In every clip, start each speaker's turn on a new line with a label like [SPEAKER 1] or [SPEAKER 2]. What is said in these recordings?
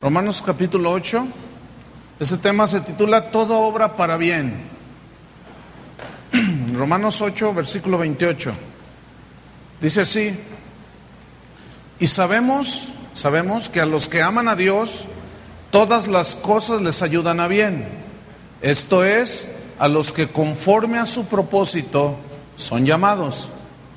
[SPEAKER 1] Romanos capítulo 8. Ese tema se titula Toda obra para bien. Romanos 8, versículo 28. Dice así: y sabemos que a los que aman a Dios, todas las cosas les ayudan a bien. Esto es, a los que conforme a su propósito son llamados.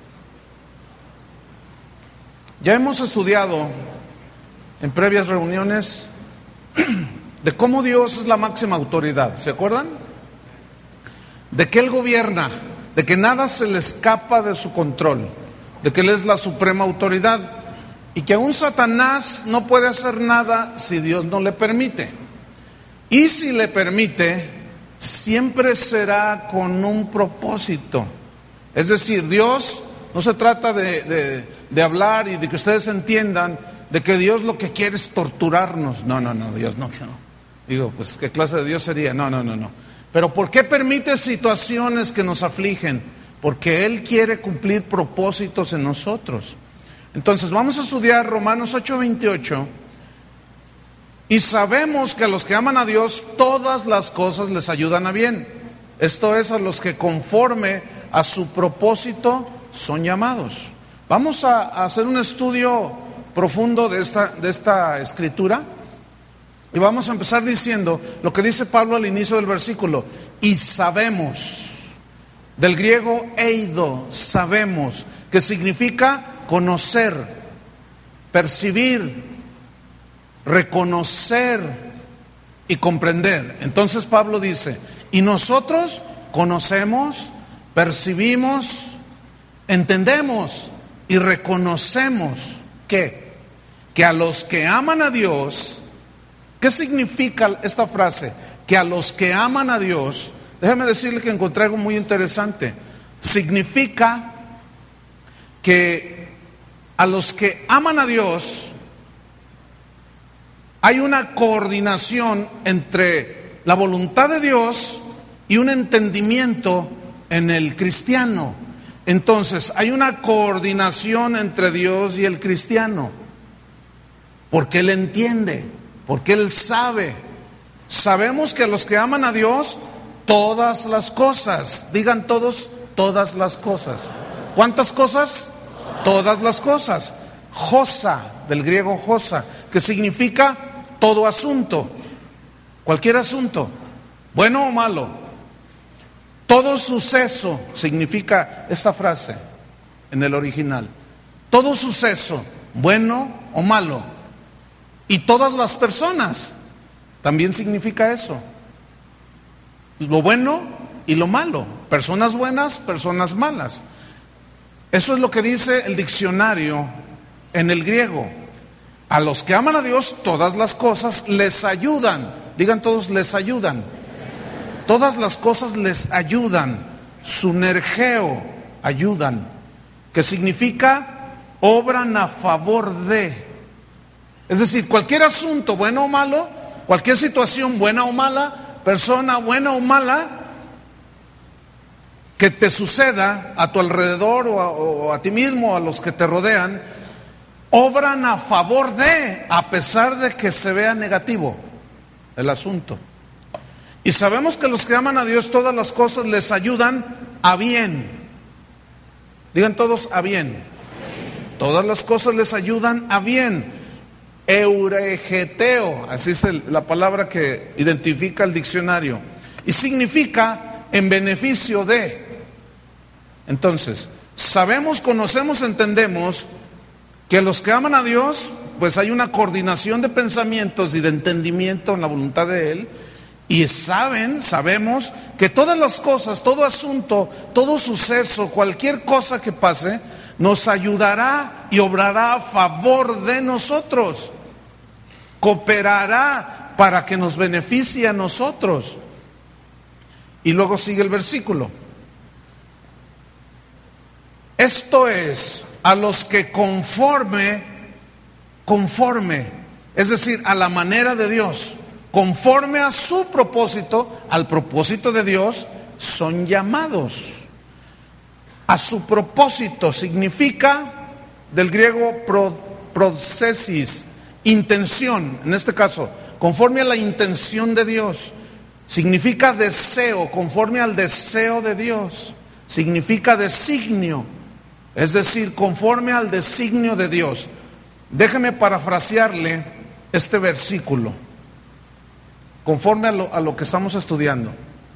[SPEAKER 1] Ya hemos estudiado en previas reuniones de cómo Dios es la máxima autoridad, ¿se acuerdan? De que Él gobierna, de que nada se le escapa de su control, de que Él es la suprema autoridad y que aún Satanás no puede hacer nada si Dios no le permite. Y si le permite, siempre será con un propósito. Es decir, Dios no se trata de hablar y de que ustedes entiendan de que Dios lo que quiere es torturarnos. No, Dios no. Digo, pues ¿qué clase de Dios sería? No. Pero ¿por qué permite situaciones que nos afligen? Porque Él quiere cumplir propósitos en nosotros. Entonces vamos a estudiar Romanos 8:28. Y sabemos que a los que aman a Dios, todas las cosas les ayudan a bien. Esto es, a los que conforme a su propósito son llamados. Vamos a hacer un estudio profundo de esta escritura. Y vamos a empezar diciendo lo que dice Pablo al inicio del versículo. Y sabemos, del griego eido, sabemos, que significa conocer, percibir, reconocer y comprender. Entonces Pablo dice, y nosotros conocemos, percibimos, entendemos y reconocemos que a los que aman a Dios. ¿Qué significa esta frase? Que a los que aman a Dios, déjeme decirle que encontré algo muy interesante. Significa que a los que aman a Dios hay una coordinación entre la voluntad de Dios y un entendimiento en el cristiano. Entonces, hay una coordinación entre Dios y el cristiano, porque Él entiende, porque Él sabe. Sabemos que a los que aman a Dios, todas las cosas, digan todos, todas las cosas. ¿Cuántas cosas? Todas las cosas. Josa, del griego josa, que significa todo asunto, cualquier asunto, bueno o malo. Todo suceso significa esta frase en el original. Todo suceso, bueno o malo. Y todas las personas, también significa eso. Lo bueno y lo malo. Personas buenas, personas malas. Eso es lo que dice el diccionario en el griego. A los que aman a Dios, todas las cosas les ayudan. Digan todos, les ayudan. Todas las cosas les ayudan. Sunergeo, ayudan. Que significa obran a favor de. Es decir, cualquier asunto, bueno o malo, cualquier situación buena o mala, persona buena o mala, que te suceda a tu alrededor o a ti mismo, a los que te rodean, obran a favor de, a pesar de que se vea negativo el asunto. Y sabemos que los que aman a Dios, todas las cosas les ayudan a bien. Digan todos, a bien. Todas las cosas les ayudan a bien. Euregeteo, así es la palabra que identifica el diccionario. Y significa en beneficio de. Entonces, sabemos, conocemos, entendemos que los que aman a Dios, pues hay una coordinación de pensamientos y de entendimiento en la voluntad de Él. Y sabemos que todas las cosas, todo asunto, todo suceso, cualquier cosa que pase, nos ayudará y obrará a favor de nosotros. Cooperará para que nos beneficie a nosotros. Y luego sigue el versículo. Esto es, a los que conforme, es decir, a la manera de Dios, conforme a su propósito, al propósito de Dios, son llamados. A su propósito significa, del griego prosesis, intención, en este caso, conforme a la intención de Dios. Significa deseo, conforme al deseo de Dios. Significa designio, es decir, conforme al designio de Dios. Déjeme parafrasearle este versículo, conforme a lo que estamos estudiando.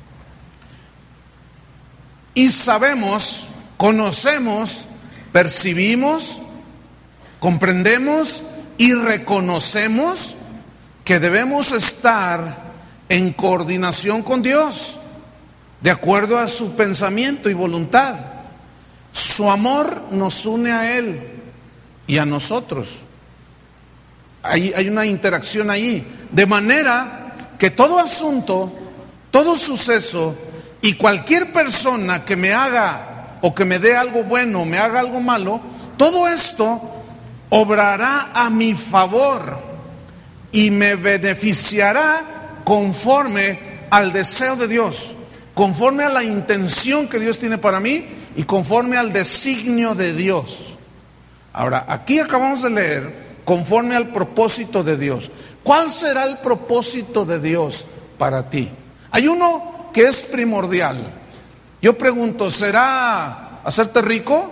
[SPEAKER 1] Y sabemos, conocemos, percibimos, comprendemos y reconocemos que debemos estar en coordinación con Dios, de acuerdo a su pensamiento y voluntad. Su amor nos une a Él y a nosotros. Hay una interacción ahí, de manera que todo asunto, todo suceso y cualquier persona que me haga o que me dé algo bueno, me haga algo malo, todo esto obrará a mi favor y me beneficiará conforme al deseo de Dios, conforme a la intención que Dios tiene para mí y conforme al designio de Dios. Ahora, aquí acabamos de leer conforme al propósito de Dios. ¿Cuál será el propósito de Dios para ti? Hay uno que es primordial. Yo pregunto, ¿será hacerte rico?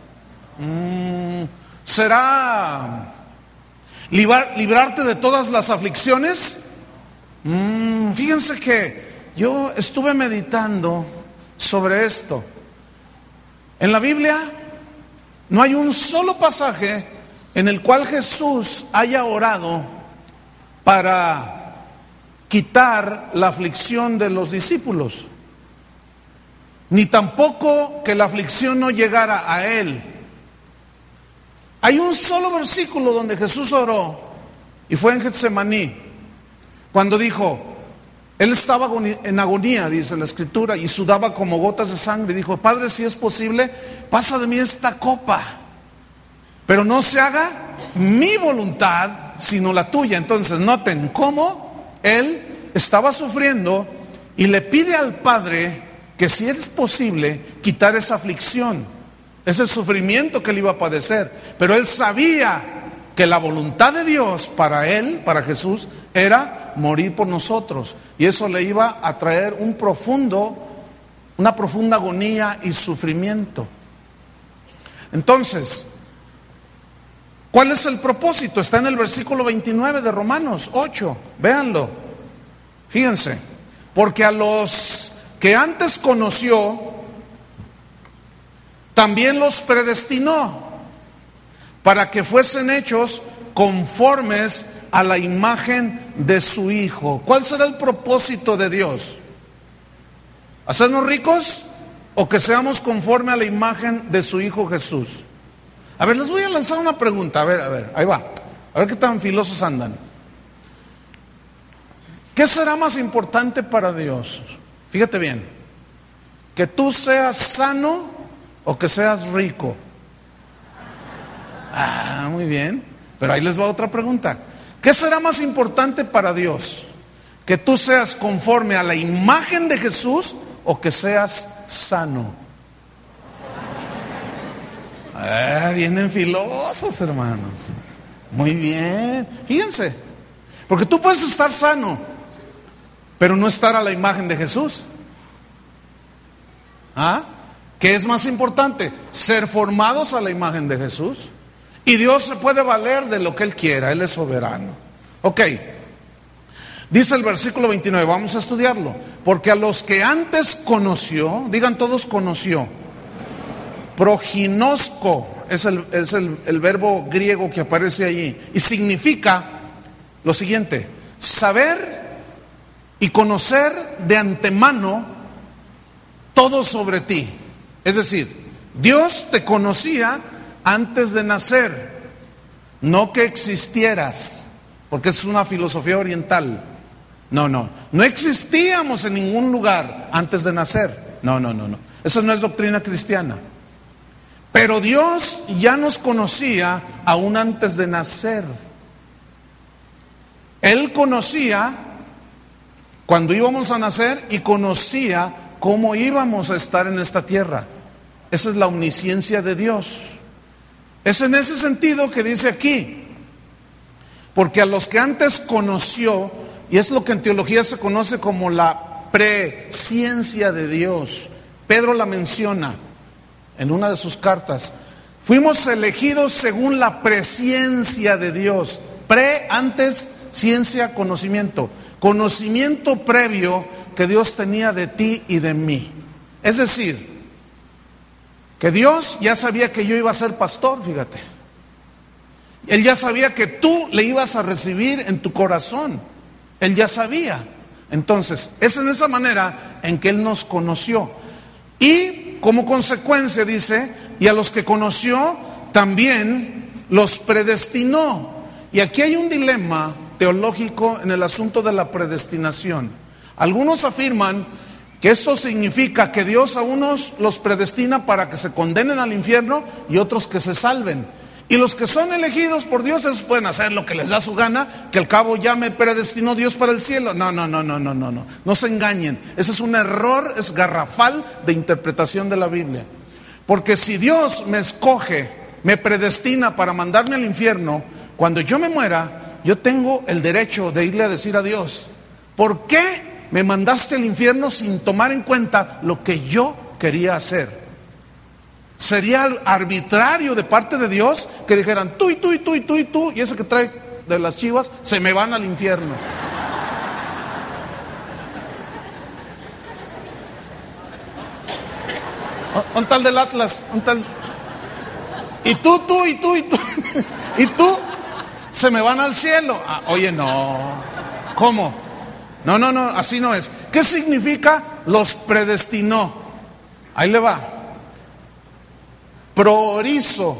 [SPEAKER 1] ¿Será librarte de todas las aflicciones? Fíjense que yo estuve meditando sobre esto. En la Biblia no hay un solo pasaje en el cual Jesús haya orado para quitar la aflicción de los discípulos, ni tampoco que la aflicción no llegara a Él. Hay un solo versículo donde Jesús oró, y fue en Getsemaní, cuando dijo, Él estaba en agonía, dice la Escritura, y sudaba como gotas de sangre, y dijo, Padre, si es posible, pasa de mí esta copa, pero no se haga mi voluntad, sino la tuya. Entonces, noten cómo Él estaba sufriendo y le pide al Padre que si es posible, quitar esa aflicción, ese sufrimiento que Él iba a padecer. Pero Él sabía que la voluntad de Dios para Él, para Jesús, era morir por nosotros. Y eso le iba a traer una profunda agonía y sufrimiento. Entonces, ¿cuál es el propósito? Está en el versículo 29 de Romanos 8. Véanlo. Fíjense. Porque a los que antes conoció, también los predestinó para que fuesen hechos conformes a la imagen de su Hijo. ¿Cuál será el propósito de Dios? ¿Hacernos ricos o que seamos conforme a la imagen de su Hijo Jesús? A ver, les voy a lanzar una pregunta. A ver, ahí va. A ver qué tan filosos andan. ¿Qué será más importante para Dios? Fíjate bien. ¿Que tú seas sano o que seas rico? Muy bien. Pero ahí les va otra pregunta. ¿Qué será más importante para Dios? ¿Que tú seas conforme a la imagen de Jesús o que seas sano? Vienen filosos, hermanos. Muy bien. Fíjense. Porque tú puedes estar sano, pero no estar a la imagen de Jesús. ¿Qué es más importante? Ser formados a la imagen de Jesús. Y Dios se puede valer de lo que Él quiera. Él es soberano. Ok. Dice el versículo 29, vamos a estudiarlo. Porque a los que antes conoció, digan todos conoció. Proginosco es el verbo griego que aparece allí. Y significa lo siguiente: saber y conocer de antemano todo sobre ti. Es decir, Dios te conocía antes de nacer, no que existieras, porque es una filosofía oriental. No existíamos en ningún lugar antes de nacer. No. Eso no es doctrina cristiana. Pero Dios ya nos conocía aún antes de nacer. Él conocía cuando íbamos a nacer y conocía cómo íbamos a estar en esta tierra. Esa es la omnisciencia de Dios. Es en ese sentido que dice aquí, Porque a los que antes conoció, y es lo que en teología se conoce como la presciencia de Dios, Pedro la menciona en una de sus cartas, fuimos elegidos según la presciencia de Dios. Antes, ciencia, conocimiento. Conocimiento previo que Dios tenía de ti y de mí. Es decir, que Dios ya sabía que yo iba a ser pastor, fíjate. Él ya sabía que tú le ibas a recibir en tu corazón. Él ya sabía. Entonces, es en esa manera en que Él nos conoció. Y como consecuencia dice, y a los que conoció también los predestinó. Y aquí hay un dilema teológico en el asunto de la predestinación. Algunos afirman que esto significa que Dios a unos los predestina para que se condenen al infierno y otros que se salven. Y los que son elegidos por Dios, esos pueden hacer lo que les da su gana, que al cabo ya me predestinó Dios para el cielo. No se engañen. Ese es un error, es garrafal de interpretación de la Biblia. Porque si Dios me escoge, me predestina para mandarme al infierno, cuando yo me muera, yo tengo el derecho de irle a decir a Dios, ¿por qué me mandaste al infierno sin tomar en cuenta lo que yo quería hacer? Sería arbitrario de parte de Dios que dijeran tú, y ese que trae de las chivas se me van al infierno. Un tal del Atlas, un tal. Y tú, y tú, se me van al cielo. Oye, no. ¿Cómo? No, así no es. ¿Qué significa los predestinó? Ahí le va. Proorizo,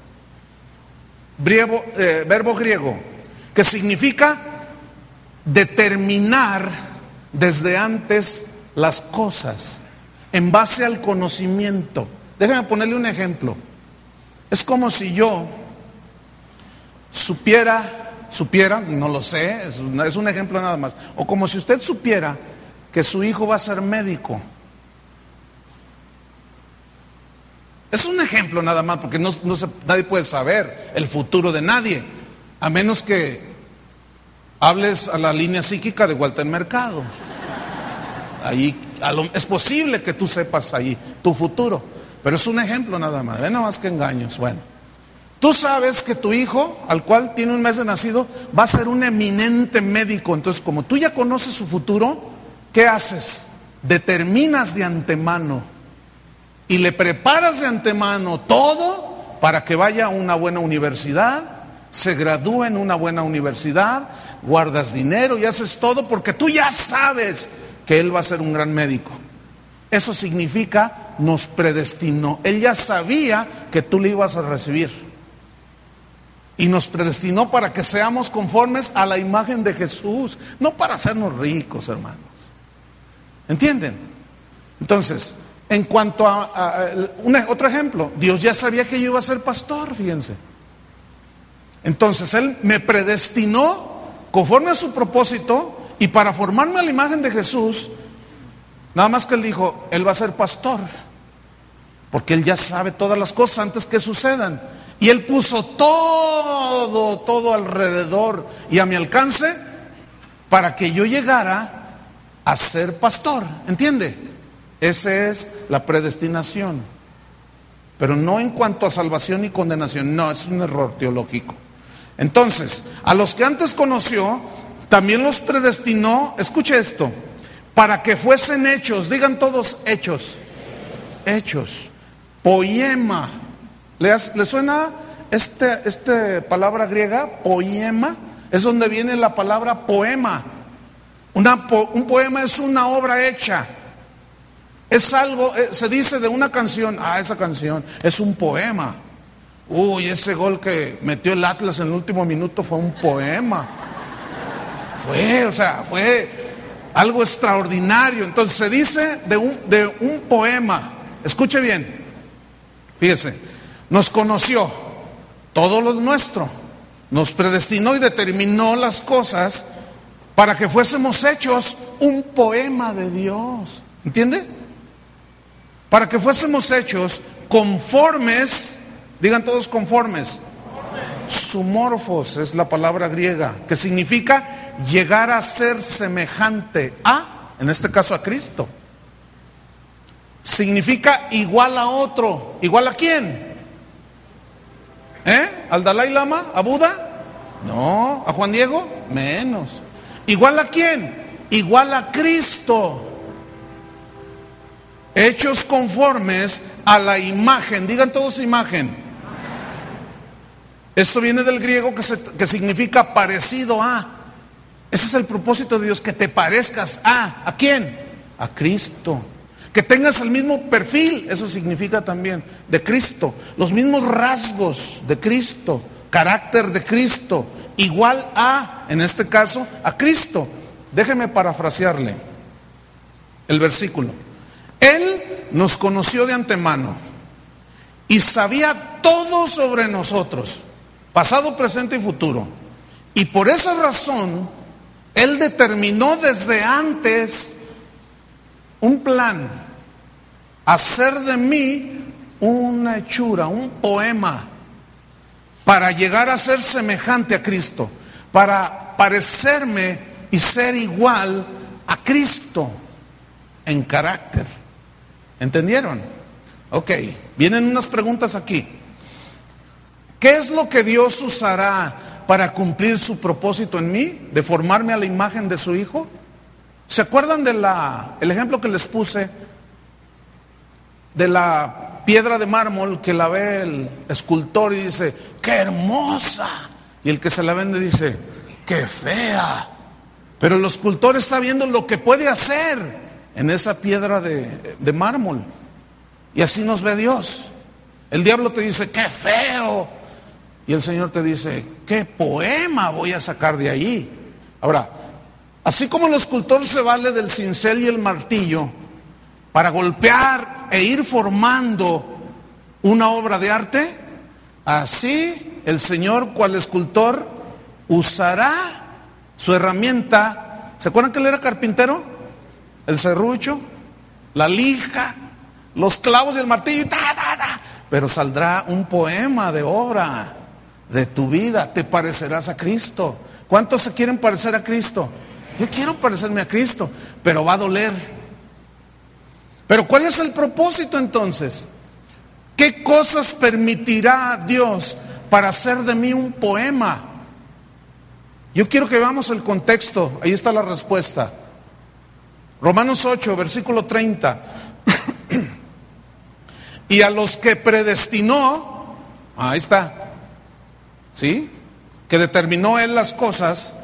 [SPEAKER 1] verbo griego, que significa determinar desde antes las cosas, en base al conocimiento. Déjame ponerle un ejemplo. Es como si yo supiera, no lo sé, es un ejemplo nada más. O como si usted supiera que su hijo va a ser médico. Es un ejemplo nada más, porque nadie puede saber el futuro de nadie, a menos que hables a la línea psíquica de Walter Mercado. Ahí es posible que tú sepas ahí tu futuro, pero es un ejemplo nada más, nada más que engaños. Bueno, tú sabes que tu hijo, al cual tiene un mes de nacido, va a ser un eminente médico. Entonces, como tú ya conoces su futuro, ¿qué haces? Determinas de antemano y le preparas de antemano todo para que vaya a una buena universidad, se gradúe en una buena universidad, guardas dinero y haces todo porque tú ya sabes que él va a ser un gran médico. Eso significa nos predestinó. Él ya sabía que tú le ibas a recibir y nos predestinó para que seamos conformes a la imagen de Jesús, no para hacernos ricos, hermanos. ¿Entienden? Entonces, en cuanto a otro ejemplo, Dios ya sabía que yo iba a ser pastor, fíjense. Entonces Él me predestinó conforme a su propósito y para formarme a la imagen de Jesús, nada más que Él dijo, Él va a ser pastor, porque Él ya sabe todas las cosas antes que sucedan. Y Él puso todo alrededor y a mi alcance para que yo llegara a ser pastor, ¿entiende? Esa es la predestinación, pero no en cuanto a salvación y condenación, no, es un error teológico. Entonces, a los que antes conoció, también los predestinó, escuche esto, para que fuesen hechos, digan todos hechos, poema. ¿Le suena esta palabra griega, poema? Es donde viene la palabra poema. Un poema es una obra hecha. Es algo, se dice de una canción, esa canción es un poema. Uy, ese gol que metió el Atlas en el último minuto fue un poema. Fue algo extraordinario. Entonces se dice de un poema. Escuche bien, fíjese, nos conoció todo lo nuestro, nos predestinó y determinó las cosas para que fuésemos hechos un poema de Dios. ¿Entiende? Para que fuésemos hechos conformes, digan todos conformes, Sumorfos es la palabra griega, que significa llegar a ser semejante a, en este caso a Cristo. Significa igual a otro. ¿Igual a quién? ¿Al Dalai Lama? ¿A Buda? No. ¿A Juan Diego? Menos. ¿Igual a quién? Igual a Cristo. Hechos conformes a la imagen. Digan todos imagen. Esto viene del griego que significa parecido a. Ese es el propósito de Dios, que te parezcas a. ¿A quién? A Cristo. Que tengas el mismo perfil, eso significa también, de Cristo. Los mismos rasgos de Cristo, carácter de Cristo, igual a, en este caso, a Cristo. Déjeme parafrasearle el versículo. Él nos conoció de antemano y sabía todo sobre nosotros, pasado, presente y futuro. Y por esa razón, Él determinó desde antes un plan, hacer de mí una hechura, un poema, para llegar a ser semejante a Cristo, para parecerme y ser igual a Cristo en carácter. ¿Entendieron? Ok, vienen unas preguntas aquí. ¿Qué es lo que Dios usará para cumplir su propósito en mí, de formarme a la imagen de su Hijo? ¿Se acuerdan el ejemplo que les puse de la piedra de mármol que la ve el escultor y dice, ¡qué hermosa! Y el que se la vende dice, ¡qué fea! Pero el escultor está viendo lo que puede hacer en esa piedra de mármol. Y así nos ve Dios. El diablo te dice, ¡qué feo! Y el Señor te dice, ¿qué poema voy a sacar de ahí? Ahora, así como el escultor se vale del cincel y el martillo para golpear e ir formando una obra de arte, así el Señor, cual escultor, usará su herramienta. ¿Se acuerdan que él era carpintero? El serrucho, la lija, los clavos y el martillo, pero saldrá un poema de obra de tu vida. Te parecerás a Cristo. ¿Cuántos se quieren parecer a Cristo? Yo quiero parecerme a Cristo, pero va a doler. Pero ¿cuál es el propósito entonces? ¿Qué cosas permitirá Dios para hacer de mí un poema? Yo quiero que veamos el contexto. Ahí está la respuesta. Romanos 8, versículo 30. Y a los que predestinó, ahí está, ¿sí? Que determinó Él las cosas.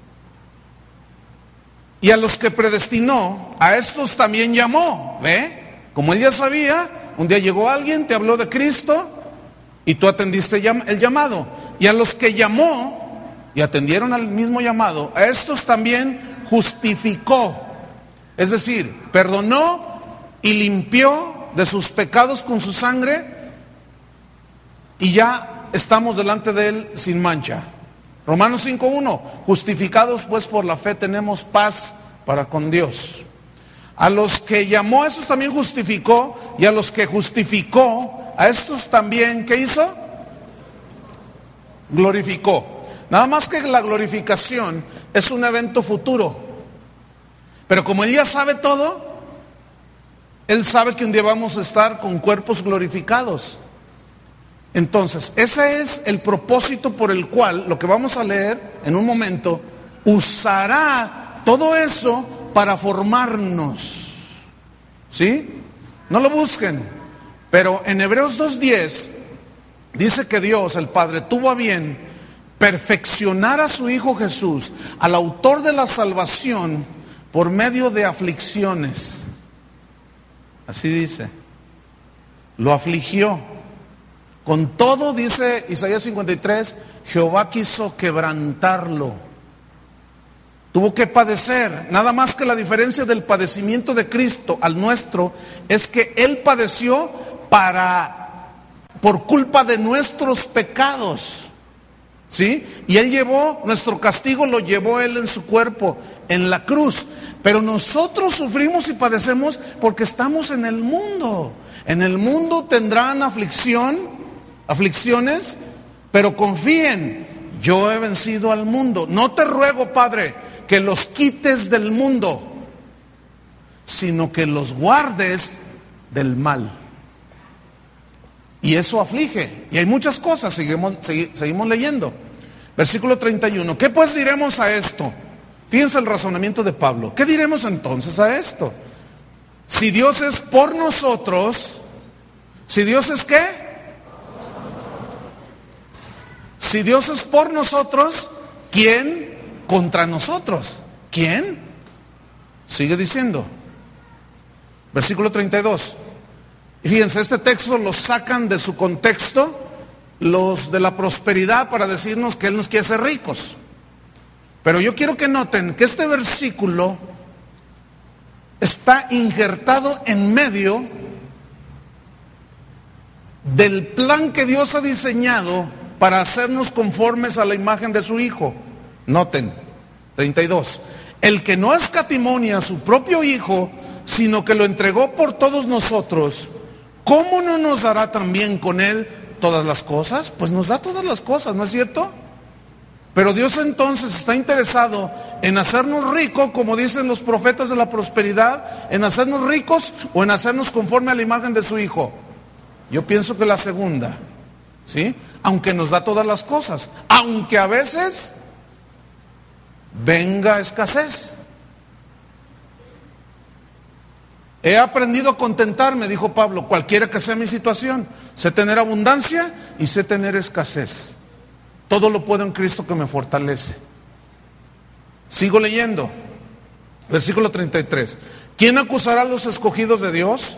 [SPEAKER 1] Y a los que predestinó, a estos también llamó, ¿ve? Como Él ya sabía, un día llegó alguien, te habló de Cristo y tú atendiste el llamado. Y a los que llamó y atendieron al mismo llamado, a estos también justificó. Es decir, perdonó y limpió de sus pecados con su sangre y ya estamos delante de Él sin mancha. Romanos 5:1, justificados pues por la fe tenemos paz para con Dios. A los que llamó, a estos también justificó, y a los que justificó, a estos también, ¿qué hizo? Glorificó. Nada más que la glorificación es un evento futuro. Pero como Él ya sabe todo, Él sabe que un día vamos a estar con cuerpos glorificados. Entonces, ese es el propósito por el cual, lo que vamos a leer en un momento, usará todo eso para formarnos. ¿Sí? No lo busquen. Pero en Hebreos 2:10 dice que Dios, el Padre, tuvo a bien perfeccionar a su Hijo Jesús, al autor de la salvación, por medio de aflicciones. Así dice. Lo afligió. Con todo, dice Isaías 53, Jehová quiso quebrantarlo. Tuvo que padecer. Nada más que la diferencia del padecimiento de Cristo al nuestro es que Él padeció por culpa de nuestros pecados. ¿Sí? Y Él llevó, nuestro castigo lo llevó Él en su cuerpo, en la cruz. Pero nosotros sufrimos y padecemos porque estamos en el mundo. En el mundo tendrán aflicciones, Pero confíen, yo he vencido al mundo. No te ruego, Padre, que los quites del mundo, sino que los guardes del mal. Y eso aflige. Y hay muchas cosas, seguimos leyendo. Versículo 31. ¿Qué pues diremos a esto? Fíjense el razonamiento de Pablo. ¿Qué diremos entonces a esto? Si Dios es por nosotros, ¿si Dios es qué? Si Dios es por nosotros, ¿quién contra nosotros? ¿Quién? Sigue diciendo. Versículo 32. Y fíjense, este texto lo sacan de su contexto los de la prosperidad para decirnos que Él nos quiere hacer ricos. Pero yo quiero que noten que este versículo está injertado en medio del plan que Dios ha diseñado para hacernos conformes a la imagen de su Hijo. Noten, 32. El que no escatimonia a su propio Hijo, sino que lo entregó por todos nosotros, ¿cómo no nos dará también con Él todas las cosas? Pues nos da todas las cosas, ¿no es cierto? Pero Dios entonces está interesado en hacernos ricos, como dicen los profetas de la prosperidad, en hacernos ricos o en hacernos conforme a la imagen de su Hijo. Yo pienso que la segunda, ¿sí? Aunque nos da todas las cosas, aunque a veces venga escasez. He aprendido a contentarme, dijo Pablo, cualquiera que sea mi situación. Sé tener abundancia y sé tener escasez. Todo lo puedo en Cristo que me fortalece. Sigo leyendo. Versículo 33. ¿Quién acusará a los escogidos de Dios?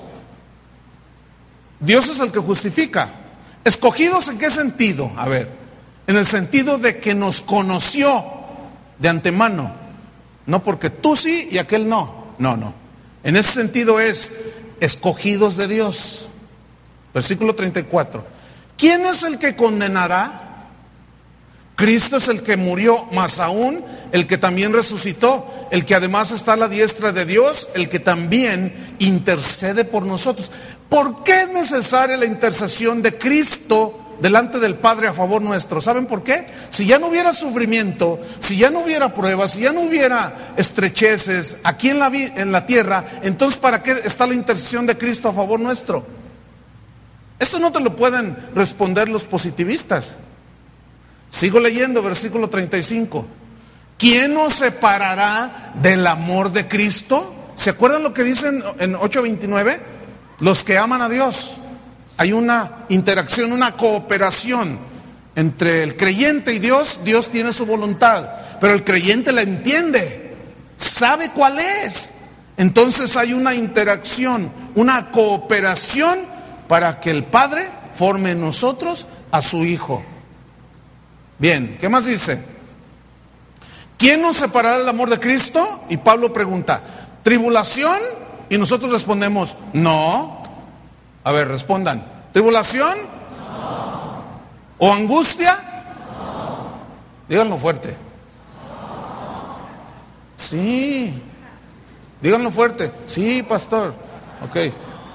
[SPEAKER 1] Dios es el que justifica. ¿Escogidos en qué sentido? A ver, en el sentido de que nos conoció de antemano. No porque tú sí y aquel no. No. En ese sentido es escogidos de Dios. Versículo 34. ¿Quién es el que condenará? Cristo es el que murió, más aún el que también resucitó, el que además está a la diestra de Dios, el que también intercede por nosotros. ¿Por qué es necesaria la intercesión de Cristo delante del Padre a favor nuestro? ¿Saben por qué? Si ya no hubiera sufrimiento, si ya no hubiera pruebas, si ya no hubiera estrecheces aquí en la tierra, entonces ¿para qué está la intercesión de Cristo a favor nuestro? Esto no te lo pueden responder los positivistas. Sigo leyendo, versículo 35. ¿Quién nos separará del amor de Cristo? ¿Se acuerdan lo que dicen en 8:29? Los que aman a Dios. Hay una interacción, una cooperación entre el creyente y Dios. Dios tiene su voluntad, pero el creyente la entiende, sabe cuál es. Entonces hay una interacción, una cooperación para que el Padre forme en nosotros a su Hijo. Bien, ¿qué más dice? ¿Quién nos separará del amor de Cristo? Y Pablo pregunta, ¿tribulación? Y nosotros respondemos, no. A ver, respondan, ¿tribulación? No. ¿O angustia? No. Díganlo fuerte. No. Sí. Díganlo fuerte. Sí, pastor. Ok.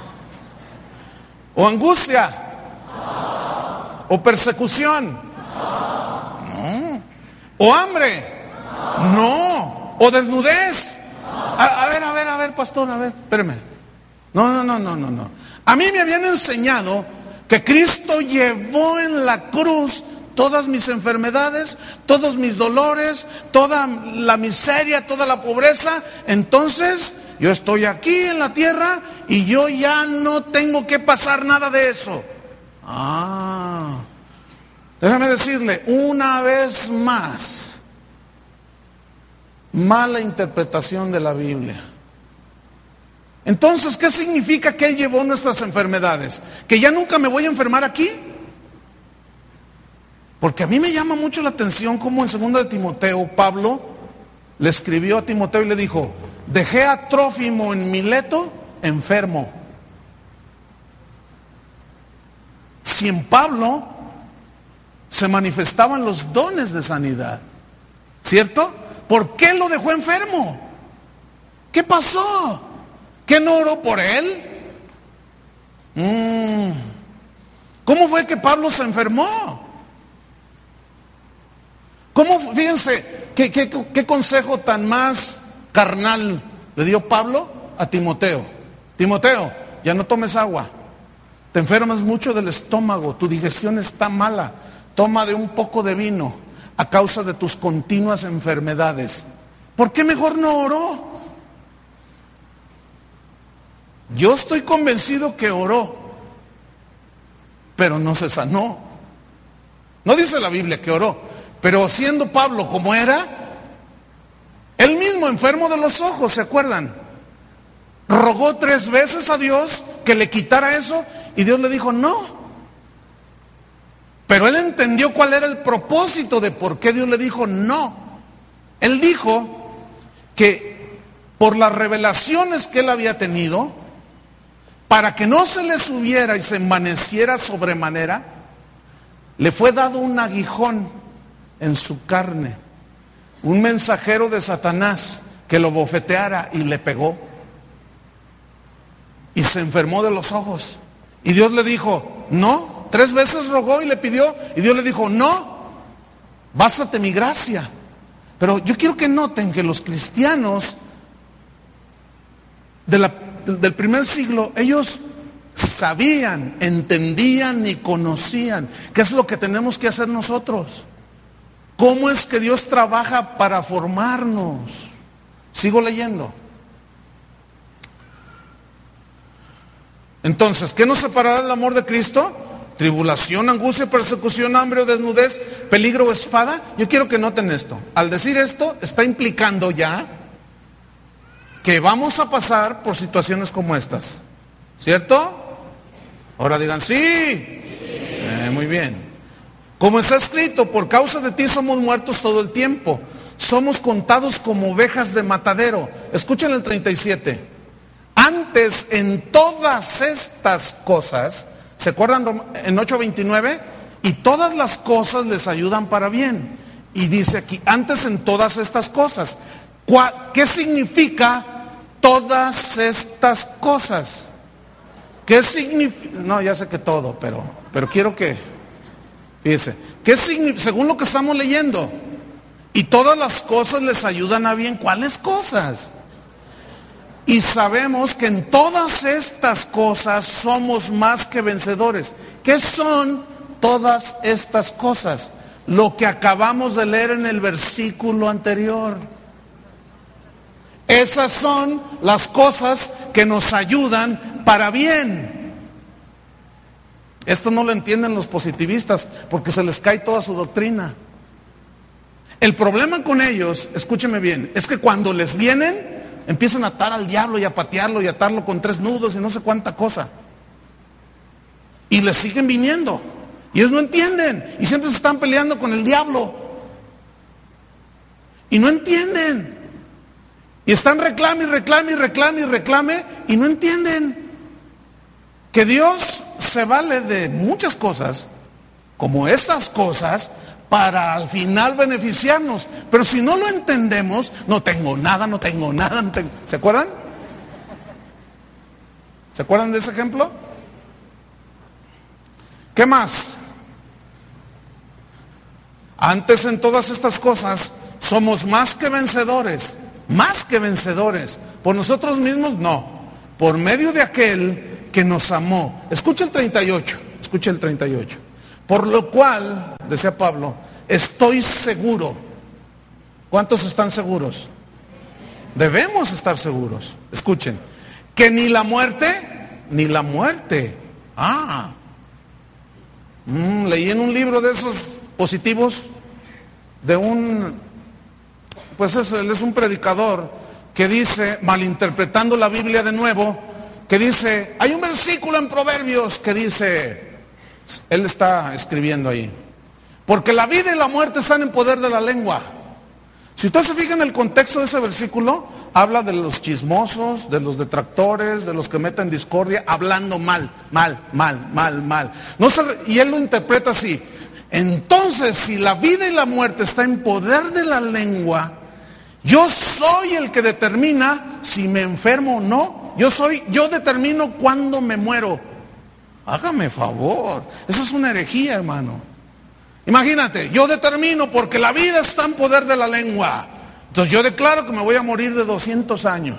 [SPEAKER 1] ¿O angustia? No. ¿O persecución? No. ¿O hambre? No. ¿O desnudez? A ver, pastor, a ver, espérame. No. A mí me habían enseñado que Cristo llevó en la cruz todas mis enfermedades, todos mis dolores, toda la miseria, toda la pobreza. Entonces, yo estoy aquí en la tierra y yo ya no tengo que pasar nada de eso. Déjame decirle, una vez más, mala interpretación de la Biblia. Entonces, ¿qué significa que Él llevó nuestras enfermedades? ¿Que ya nunca me voy a enfermar aquí? Porque a mí me llama mucho la atención cómo en 2 de Timoteo, Pablo le escribió a Timoteo y le dijo, dejé a Trófimo en Mileto enfermo. Si en Pablo se manifestaban los dones de sanidad, ¿cierto? ¿Por qué lo dejó enfermo? ¿Qué pasó? ¿Qué no oró por él? ¿Cómo fue que Pablo se enfermó? ¿Cómo, fíjense, qué consejo tan más carnal le dio Pablo a Timoteo? Timoteo, ya no tomes agua. Te enfermas mucho del estómago, tu digestión está mala. Toma de un poco de vino a causa de tus continuas enfermedades. ¿Por qué mejor no oró? Yo estoy convencido que oró, pero no se sanó. No dice la Biblia que oró, pero siendo Pablo como era, él mismo enfermo de los ojos, ¿se acuerdan? Rogó 3 veces a Dios que le quitara eso y Dios le dijo no. Pero él entendió cuál era el propósito de por qué Dios le dijo no. Él dijo que por las revelaciones que él había tenido, para que no se le subiera y se envaneciera sobremanera, le fue dado un aguijón en su carne, un mensajero de Satanás que lo bofeteara y le pegó. Y se enfermó de los ojos. Y Dios le dijo, no. 3 veces rogó y le pidió. Y Dios le dijo, no. Bástate mi gracia. Pero yo quiero que noten que los cristianos del primer siglo, ellos sabían, entendían y conocían qué es lo que tenemos que hacer nosotros. ¿Cómo es que Dios trabaja para formarnos? Sigo leyendo. Entonces, ¿qué nos separará del amor de Cristo? Tribulación, angustia, persecución, hambre o desnudez, peligro o espada. Yo quiero que noten esto. Al decir esto, está implicando ya que vamos a pasar por situaciones como estas. ¿Cierto? Ahora digan, sí. Muy bien. Como está escrito, por causa de ti somos muertos todo el tiempo. Somos contados como ovejas de matadero. Escuchen el 37. Antes en todas estas cosas, ¿se acuerdan en 8:29? Y todas las cosas les ayudan para bien. Y dice aquí, antes en todas estas cosas. ¿Qué significa todas estas cosas? ¿Qué significa? No, ya sé que todo, pero quiero que, fíjense, ¿qué significa? Según lo que estamos leyendo, y todas las cosas les ayudan a bien. ¿Cuáles cosas? Y sabemos que en todas estas cosas somos más que vencedores. ¿Qué son todas estas cosas? Lo que acabamos de leer en el versículo anterior. Esas son las cosas que nos ayudan para bien. Esto no lo entienden los positivistas porque se les cae toda su doctrina. El problema con ellos, escúcheme bien, es que cuando les vienen, empiezan a atar al diablo y a patearlo y a atarlo con 3 nudos y no sé cuánta cosa. Y les siguen viniendo. Y ellos no entienden. Y siempre se están peleando con el diablo. Y no entienden. Y están reclame y reclame y reclame y reclame y no entienden. Que Dios se vale de muchas cosas, como estas cosas, para al final beneficiarnos. Pero si no lo entendemos, no tengo nada, no tengo nada, no tengo... ¿Se acuerdan? ¿Se acuerdan de ese ejemplo? ¿Qué más? Antes en todas estas cosas somos más que vencedores. Más que vencedores. ¿Por nosotros mismos? No. Por medio de aquel que nos amó. Escucha el 38. Escucha el 38. Por lo cual, decía Pablo, estoy seguro. ¿Cuántos están seguros? Debemos estar seguros. Escuchen. Que ni la muerte. Leí en un libro de esos positivos de él es un predicador que dice, malinterpretando la Biblia de nuevo, que dice, hay un versículo en Proverbios que dice, él está escribiendo ahí, porque la vida y la muerte están en poder de la lengua. Si usted se fija en el contexto de ese versículo, habla de los chismosos, de los detractores, de los que meten discordia, hablando mal. Y él lo interpreta así. Entonces, si la vida y la muerte está en poder de la lengua, yo soy el que determina si me enfermo o no. Yo determino cuándo me muero. Hágame favor. Eso es una herejía, hermano. Imagínate, yo determino, porque la vida está en poder de la lengua. Entonces yo declaro que me voy a morir de 200 años.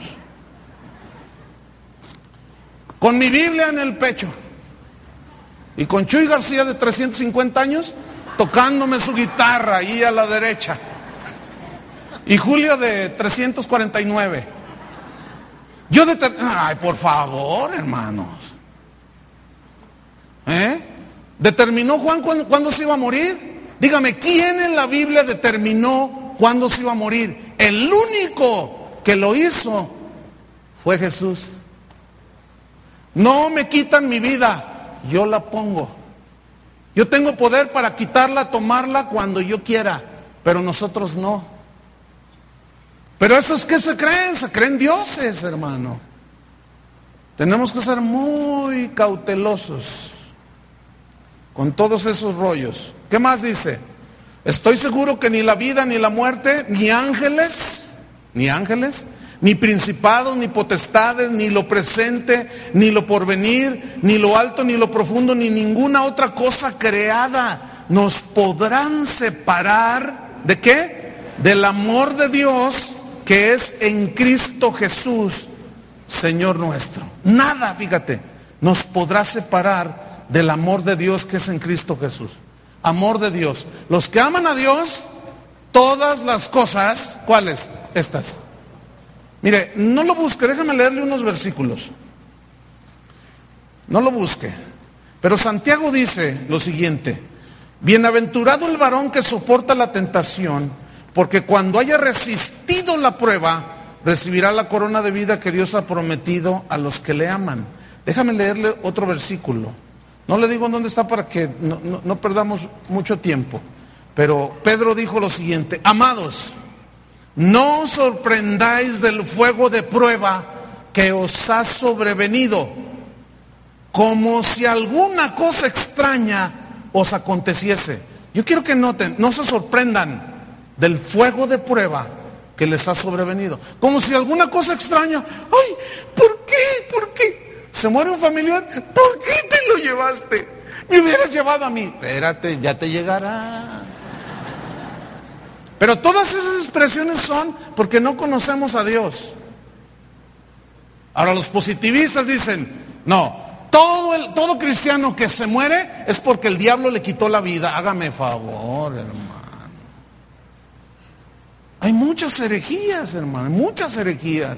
[SPEAKER 1] Con mi Biblia en el pecho. Y con Chuy García de 350 años, tocándome su guitarra ahí a la derecha. Y Julio de 349. Ay, por favor, hermanos. ¿Determinó Juan cuándo se iba a morir? Dígame, ¿quién en la Biblia determinó cuándo se iba a morir? El único que lo hizo fue Jesús. No me quitan mi vida, yo la pongo. Yo tengo poder para quitarla, tomarla cuando yo quiera, pero nosotros no. Pero esos que se creen dioses, hermano. Tenemos que ser muy cautelosos con todos esos rollos. ¿Qué más dice? Estoy seguro que ni la vida, ni la muerte, ni ángeles, ni principados, ni potestades, ni lo presente, ni lo porvenir, ni lo alto, ni lo profundo, ni ninguna otra cosa creada nos podrán separar, ¿de qué? Del amor de Dios que es en Cristo Jesús, Señor nuestro. Nada, fíjate, nos podrá separar del amor de Dios que es en Cristo Jesús. Amor de Dios. Los que aman a Dios, todas las cosas, ¿cuáles? Estas. Mire, no lo busque, déjame leerle unos versículos. No lo busque. Pero Santiago dice lo siguiente: bienaventurado el varón que soporta la tentación, porque cuando haya resistido la prueba, recibirá la corona de vida que Dios ha prometido a los que le aman. Déjame leerle otro versículo. No le digo dónde está para que no perdamos mucho tiempo. Pero Pedro dijo lo siguiente: amados, no os sorprendáis del fuego de prueba que os ha sobrevenido, como si alguna cosa extraña os aconteciese. Yo quiero que noten, no se sorprendan del fuego de prueba que les ha sobrevenido. Como si alguna cosa extraña. Ay, ¿por qué? ¿Por qué? Se muere un familiar, ¿por qué te lo llevaste? Me hubieras llevado a mí. Espérate, ya te llegará. Pero todas esas expresiones son porque no conocemos a Dios. Ahora los positivistas dicen, no, todo cristiano que se muere es porque el diablo le quitó la vida. Hágame favor, hermano. Hay muchas herejías, hermano, muchas herejías.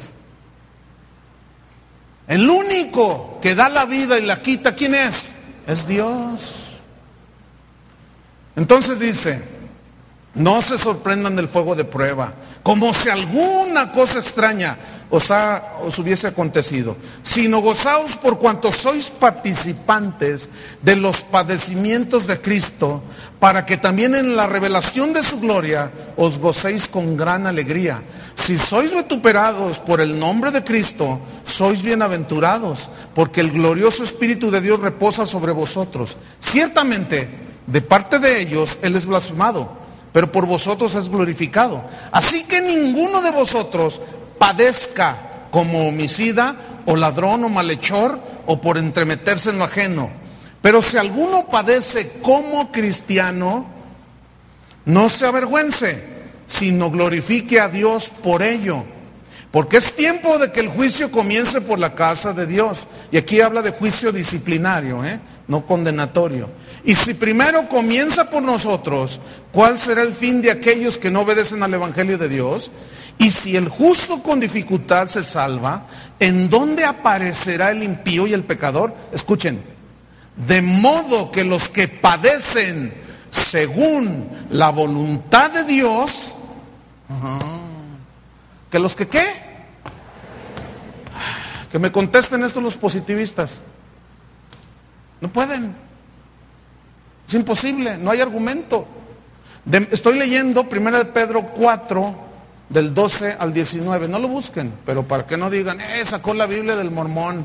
[SPEAKER 1] El único que da la vida y la quita, ¿quién es? Es Dios. Entonces dice, no se sorprendan del fuego de prueba, como si alguna cosa extraña os hubiese acontecido, sino gozaos por cuanto sois participantes de los padecimientos de Cristo, para que también en la revelación de su gloria os gocéis con gran alegría. Si sois vituperados por el nombre de Cristo, sois bienaventurados, porque el glorioso Espíritu de Dios reposa sobre vosotros. Ciertamente, de parte de ellos, Él es blasfemado, pero por vosotros es glorificado. Así que ninguno de vosotros padezca como homicida, o ladrón, o malhechor, o por entremeterse en lo ajeno. Pero si alguno padece como cristiano, no se avergüence, sino glorifique a Dios por ello. Porque es tiempo de que el juicio comience por la casa de Dios. Y aquí habla de juicio disciplinario, no condenatorio. Y si primero comienza por nosotros, ¿cuál será el fin de aquellos que no obedecen al Evangelio de Dios? Y si el justo con dificultad se salva, ¿en dónde aparecerá el impío y el pecador? Escuchen, de modo que los que padecen según la voluntad de Dios, que los que ¿qué? Que me contesten esto los positivistas. No pueden. Es imposible, no hay argumento. Estoy leyendo 1 Pedro 4, del 12 al 19. No lo busquen, pero para que no digan, sacó la Biblia del mormón.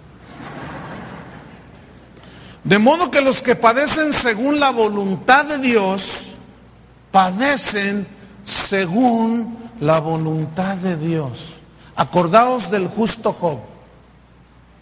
[SPEAKER 1] De modo que los que padecen según la voluntad de Dios, padecen según la voluntad de Dios. Acordaos del justo Job.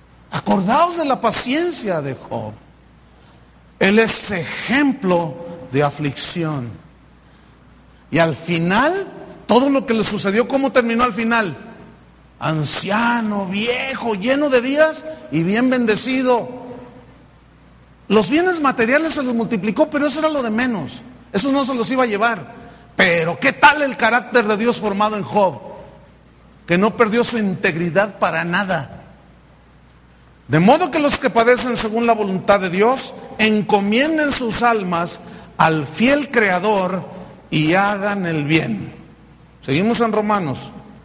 [SPEAKER 1] Acordaos de la paciencia de Job. Él es ejemplo de aflicción. Y al final, todo lo que le sucedió, ¿cómo terminó al final? Anciano, viejo, lleno de días y bien bendecido. Los bienes materiales se los multiplicó, pero eso era lo de menos. Eso no se los iba a llevar. Pero ¿qué tal el carácter de Dios formado en Job? Que no perdió su integridad para nada. De modo que los que padecen según la voluntad de Dios, encomienden sus almas al fiel Creador y hagan el bien. Seguimos en Romanos.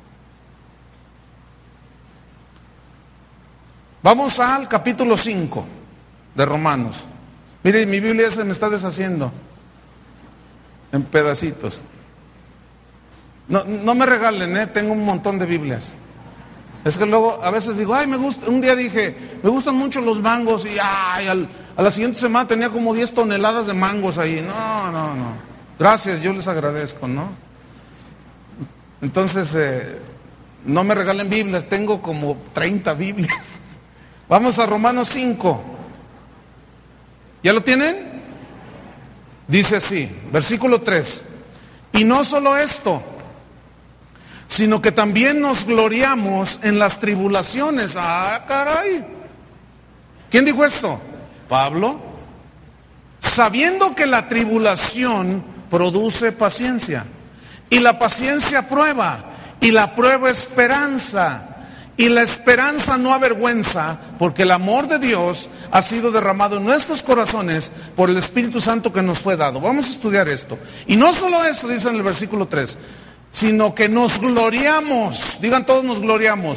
[SPEAKER 1] Vamos al capítulo 5 de Romanos. Mire, mi Biblia se me está deshaciendo en pedacitos. No me regalen, tengo un montón de Biblias. Es que luego a veces digo, ay, me gusta. Un día dije, me gustan mucho los mangos y a la siguiente semana tenía como 10 toneladas de mangos ahí. No. Gracias, yo les agradezco, ¿no? Entonces, no me regalen Biblias, tengo como 30 Biblias. Vamos a Romanos 5. ¿Ya lo tienen? Dice así, versículo 3. Y no solo esto, sino que también nos gloriamos en las tribulaciones. ¡Ah, caray! ¿Quién dijo esto? Pablo. Sabiendo que la tribulación produce paciencia, y la paciencia prueba, y la prueba esperanza, y la esperanza no avergüenza, porque el amor de Dios ha sido derramado en nuestros corazones por el Espíritu Santo que nos fue dado. Vamos a estudiar esto. Y no solo esto, dice en el versículo 3, sino que nos gloriamos, digan todos, nos gloriamos.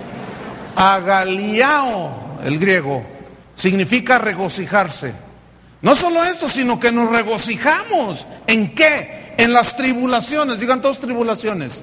[SPEAKER 1] Agaliao, el griego, significa regocijarse. No solo esto, sino que nos regocijamos. ¿En qué? En las tribulaciones, digan todos tribulaciones.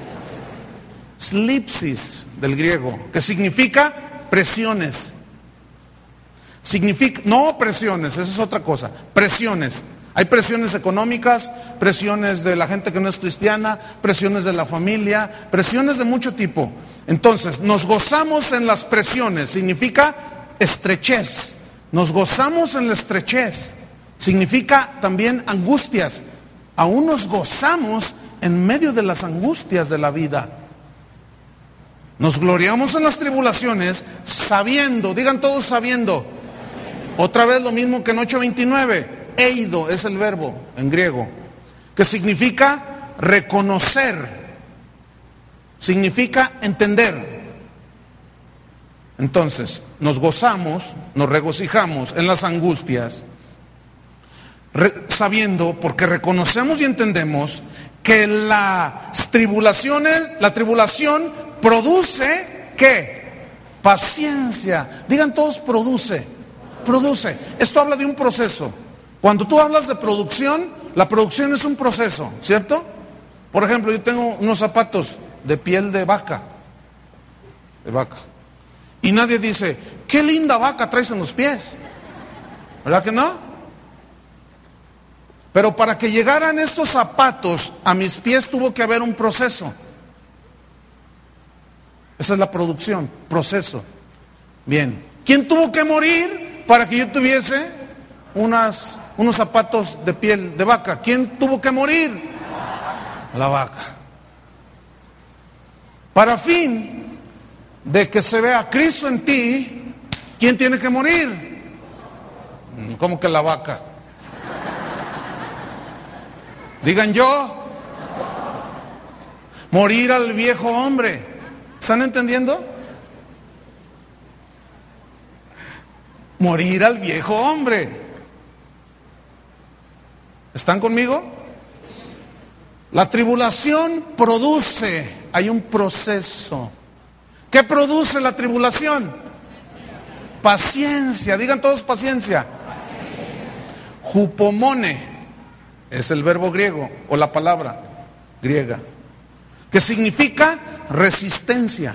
[SPEAKER 1] Slipsis, del griego, que significa presiones. Significa, no presiones, esa es otra cosa, presiones. Hay presiones económicas, presiones de la gente que no es cristiana, presiones de la familia, presiones de mucho tipo. Entonces, nos gozamos en las presiones, significa estrechez. Nos gozamos en la estrechez, significa también angustias. Aún nos gozamos en medio de las angustias de la vida. Nos gloriamos en las tribulaciones sabiendo, digan todos sabiendo. Otra vez lo mismo que en 8:29. Eido es el verbo en griego, que significa reconocer, significa entender. Entonces, nos gozamos, nos regocijamos en las angustias, sabiendo, porque reconocemos y entendemos que las tribulaciones, la tribulación produce, ¿qué? Paciencia. Digan todos produce. Esto habla de un proceso. Cuando tú hablas de producción, la producción es un proceso, ¿cierto? Por ejemplo, yo tengo unos zapatos de piel de vaca. Y nadie dice, qué linda vaca traes en los pies. ¿Verdad que no? Pero para que llegaran estos zapatos a mis pies tuvo que haber un proceso. Esa es la producción, proceso. Bien. ¿Quién tuvo que morir para que yo tuviese unos zapatos de piel de vaca? ¿Quién tuvo que morir? La vaca. Para fin de que se vea Cristo en ti, ¿quién tiene que morir? ¿Cómo que la vaca? Digan yo. Morir al viejo hombre. ¿Están entendiendo? Morir al viejo hombre. ¿Están conmigo? La tribulación produce, hay un proceso. ¿Qué produce la tribulación? Paciencia, digan todos paciencia. Hupomone es el verbo griego o la palabra griega, que significa resistencia,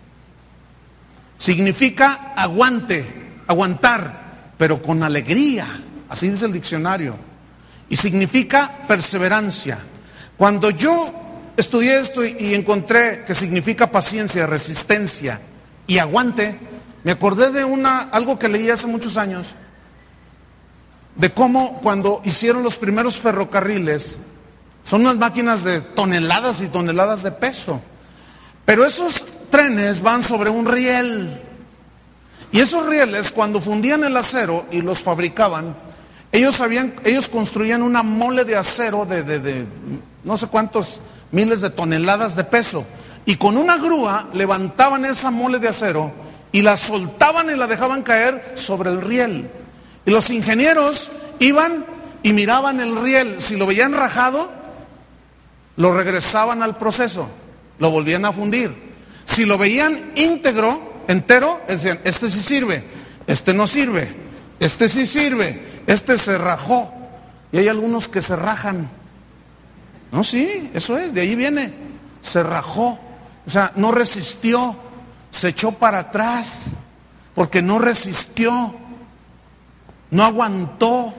[SPEAKER 1] significa aguantar, pero con alegría, así dice el diccionario, y significa perseverancia. Cuando yo estudié esto y encontré que significa paciencia, resistencia y aguante, me acordé de algo que leí hace muchos años, de cómo cuando hicieron los primeros ferrocarriles, son unas máquinas de toneladas y toneladas de peso, pero esos trenes van sobre un riel, y esos rieles, cuando fundían el acero y los fabricaban, ellos construían una mole de acero de no sé cuántos miles de toneladas de peso, y con una grúa levantaban esa mole de acero y la soltaban y la dejaban caer sobre el riel. Y los ingenieros iban y miraban el riel. Si lo veían rajado, lo regresaban al proceso, lo volvían a fundir. Si lo veían entero, decían, este sí sirve, este no sirve, este sí sirve, este se rajó. Y hay algunos que se rajan. No, sí, eso es, de ahí viene. Se rajó, o sea, no resistió, se echó para atrás, porque no resistió, no aguantó.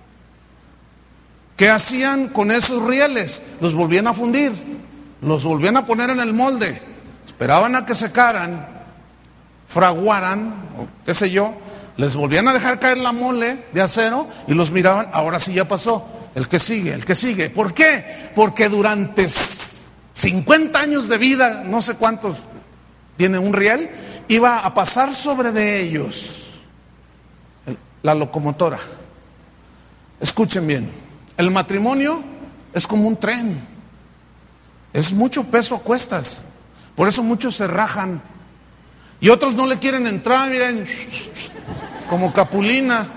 [SPEAKER 1] ¿Qué hacían con esos rieles? Los volvían a fundir, los volvían a poner en el molde, esperaban a que secaran, fraguaran, o qué sé yo, les volvían a dejar caer la mole de acero y los miraban, ahora sí ya pasó, el que sigue. ¿Por qué? Porque durante 50 años de vida, no sé cuántos tiene un riel, iba a pasar sobre de ellos la locomotora. Escuchen bien, el matrimonio es como un tren, es mucho peso a cuestas, por eso muchos se rajan y otros no le quieren entrar, miren, como Capulina,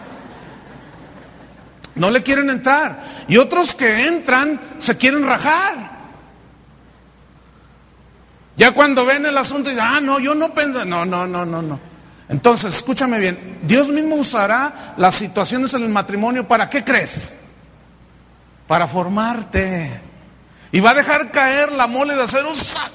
[SPEAKER 1] no le quieren entrar, y otros que entran se quieren rajar. Ya cuando ven el asunto dicen, no, yo no pensé, no. Entonces, escúchame bien, Dios mismo usará las situaciones en el matrimonio, ¿para qué crees? Para formarte. Y va a dejar caer la mole de acero.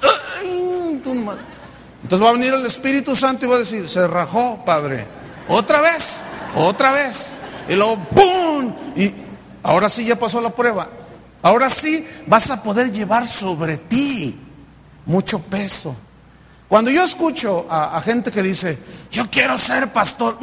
[SPEAKER 1] Entonces va a venir el Espíritu Santo y va a decir, se rajó, padre. Otra vez. Y luego, ¡pum! Y ahora sí ya pasó la prueba. Ahora sí vas a poder llevar sobre ti mucho peso. Cuando yo escucho a gente que dice, yo quiero ser pastor,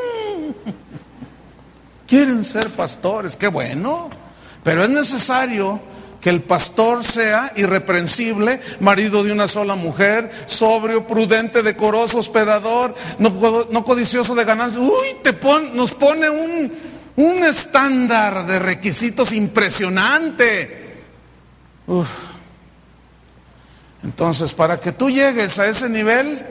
[SPEAKER 1] quieren ser pastores, qué bueno, pero es necesario que el pastor sea irreprensible, marido de una sola mujer, sobrio, prudente, decoroso, hospedador, no codicioso de ganancias. Nos pone un estándar de requisitos impresionante. Entonces, para que tú llegues a ese nivel,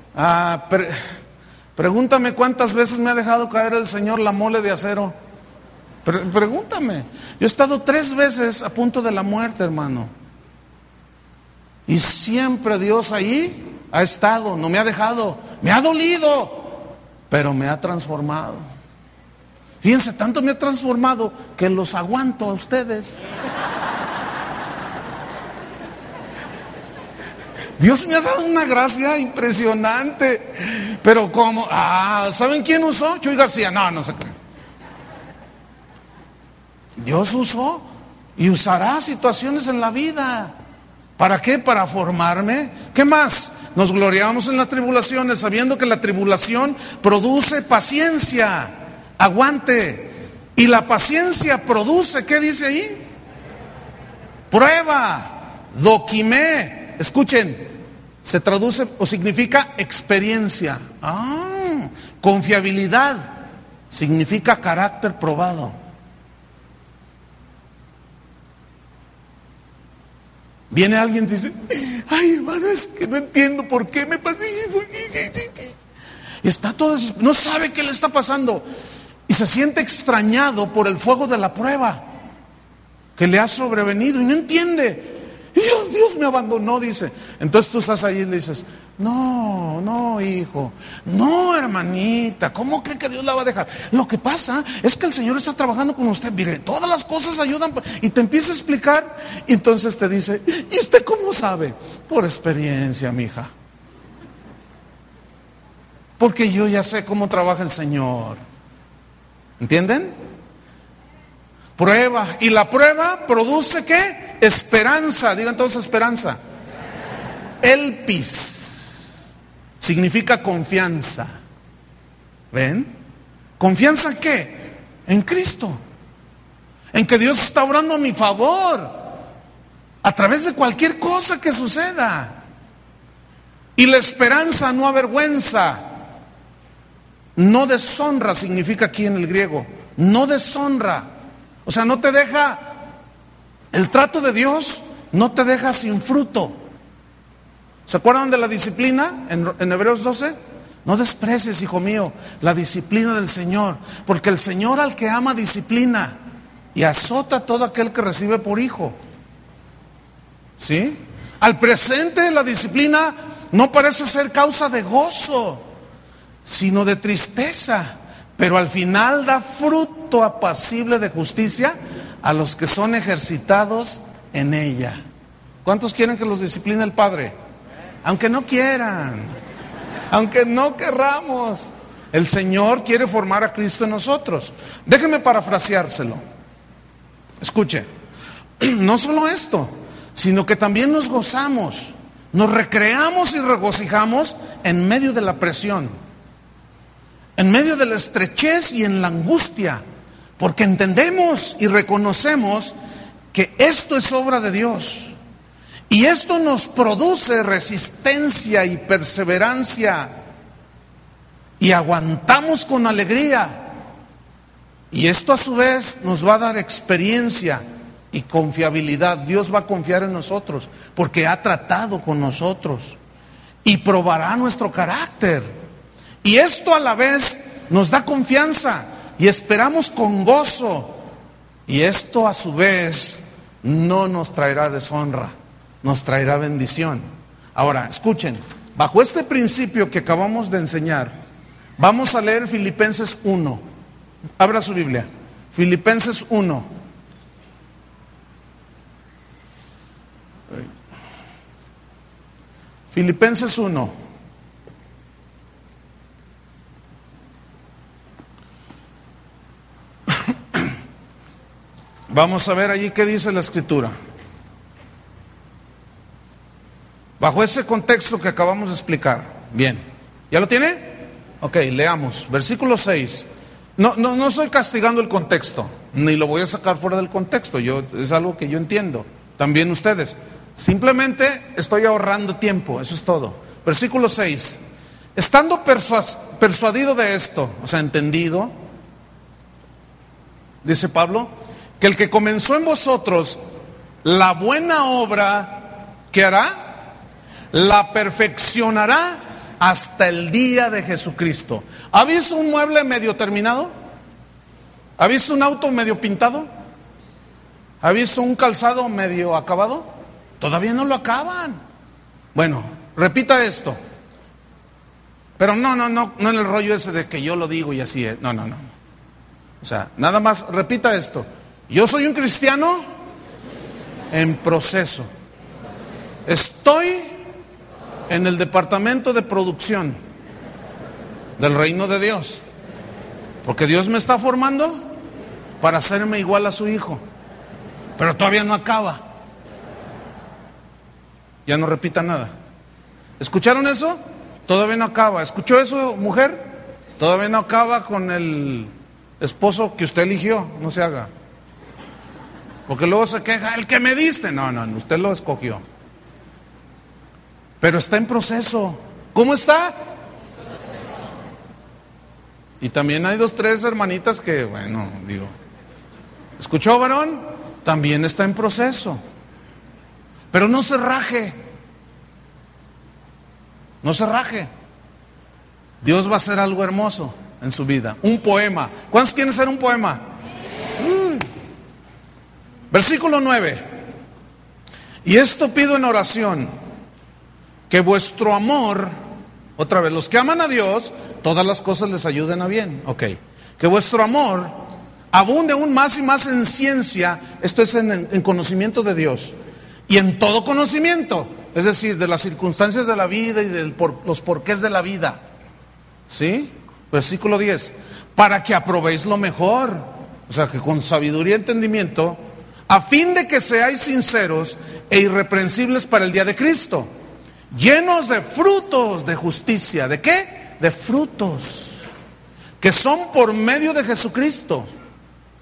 [SPEAKER 1] pregúntame cuántas veces me ha dejado caer el Señor la mole de acero. Pregúntame. Yo he estado 3 veces a punto de la muerte, hermano. Y siempre Dios ahí ha estado, no me ha dejado. Me ha dolido, pero me ha transformado. Fíjense, tanto me ha transformado que los aguanto a ustedes. Dios me ha dado una gracia impresionante. Pero ¿cómo? ¿Saben quién usó? Chuy García. No sé qué. Dios usó y usará situaciones en la vida. ¿Para qué? Para formarme. ¿Qué más? Nos gloriamos en las tribulaciones, sabiendo que la tribulación produce paciencia. Aguante. Y la paciencia produce, ¿qué dice ahí? Prueba. Doquimé. Escuchen, se traduce o significa experiencia. Confiabilidad significa carácter probado. Viene alguien y dice, ay hermano, es que no entiendo por qué me pasó. Y está todo, no sabe qué le está pasando. Y se siente extrañado por el fuego de la prueba que le ha sobrevenido y no entiende. Y Dios me abandonó, dice. Entonces tú estás ahí y le dices, no, hijo, no, hermanita, ¿cómo cree que Dios la va a dejar? Lo que pasa es que el Señor está trabajando con usted, mire, todas las cosas ayudan, y te empieza a explicar, y entonces te dice, ¿y usted cómo sabe? Por experiencia, mija. Porque yo ya sé cómo trabaja el Señor. ¿Entienden? Prueba. Y la prueba produce ¿qué? Esperanza. Digan todos esperanza. Elpis significa confianza. ¿Ven? ¿Confianza qué? en Cristo, en que Dios está obrando a mi favor a través de cualquier cosa que suceda. Y la esperanza no avergüenza, no deshonra, significa aquí en el griego, no deshonra. O sea, no te deja, el trato de Dios no te deja sin fruto. ¿Se acuerdan de la disciplina en Hebreos 12? No desprecies, hijo mío, la disciplina del Señor, porque el Señor al que ama disciplina y azota a todo aquel que recibe por hijo. ¿Sí? Al presente la disciplina no parece ser causa de gozo, sino de tristeza, pero al final da fruto apacible de justicia a los que son ejercitados en ella. ¿Cuántos quieren que los discipline el Padre? Aunque no quieran, aunque no querramos, el Señor quiere formar a Cristo en nosotros. Déjenme parafraseárselo. Escuche, no solo esto, sino que también nos gozamos, nos recreamos y regocijamos en medio de la presión, en medio de la estrechez y en la angustia, porque entendemos y reconocemos que esto es obra de Dios. Y esto nos produce resistencia y perseverancia, y aguantamos con alegría. Y esto a su vez nos va a dar experiencia y confiabilidad. Dios va a confiar en nosotros porque ha tratado con nosotros y probará nuestro carácter. Y esto a la vez nos da confianza y esperamos con gozo. Y esto a su vez no nos traerá deshonra, nos traerá bendición. Ahora, escuchen, bajo este principio que acabamos de enseñar, vamos a leer Filipenses 1. Abra su Biblia, Filipenses 1. Filipenses 1. Vamos a ver allí qué dice la Escritura. Bajo ese contexto que acabamos de explicar. Bien, ¿ya lo tiene? Ok, leamos, versículo 6. No estoy castigando el contexto, ni lo voy a sacar fuera del contexto, es algo que yo entiendo, también ustedes. Simplemente estoy ahorrando tiempo, eso es todo. Versículo 6. Estando persuadido de esto, o sea, entendido, dice Pablo, que el que comenzó en vosotros la buena obra, ¿qué hará? La perfeccionará hasta el día de Jesucristo. ¿Ha visto un mueble medio terminado? ¿Ha visto un auto medio pintado? ¿Ha visto un calzado medio acabado? Todavía no lo acaban. Bueno, repita esto. Pero no en el rollo ese de que yo lo digo y así es. No. O sea, nada más repita esto. Yo soy un cristiano en proceso. Estoy en el departamento de producción del reino de Dios, porque Dios me está formando para hacerme igual a su hijo, pero todavía no acaba. Ya no repita nada. ¿Escucharon eso? Todavía no acaba. ¿Escuchó eso, mujer? Todavía no acaba con el esposo que usted eligió. No se haga, porque luego se queja, el que me diste. No, usted lo escogió. Pero está en proceso. ¿Cómo está? Y también hay 2, 3 hermanitas que, bueno, digo, ¿escuchó, varón? También está en proceso. Pero no se raje. No se raje. Dios va a hacer algo hermoso en su vida. Un poema. ¿Cuántos quieren hacer un poema? Versículo 9. Y esto pido en oración, que vuestro amor, otra vez, los que aman a Dios, todas las cosas les ayuden a bien. Ok. Que vuestro amor abunde aún más y más en ciencia, esto es en conocimiento de Dios, y en todo conocimiento, es decir, de las circunstancias de la vida y de los porqués de la vida. ¿Sí? Versículo 10. Para que aprobéis lo mejor, o sea, que con sabiduría y entendimiento, a fin de que seáis sinceros e irreprensibles para el día de Cristo, llenos de frutos de justicia. ¿De qué? De frutos que son por medio de Jesucristo,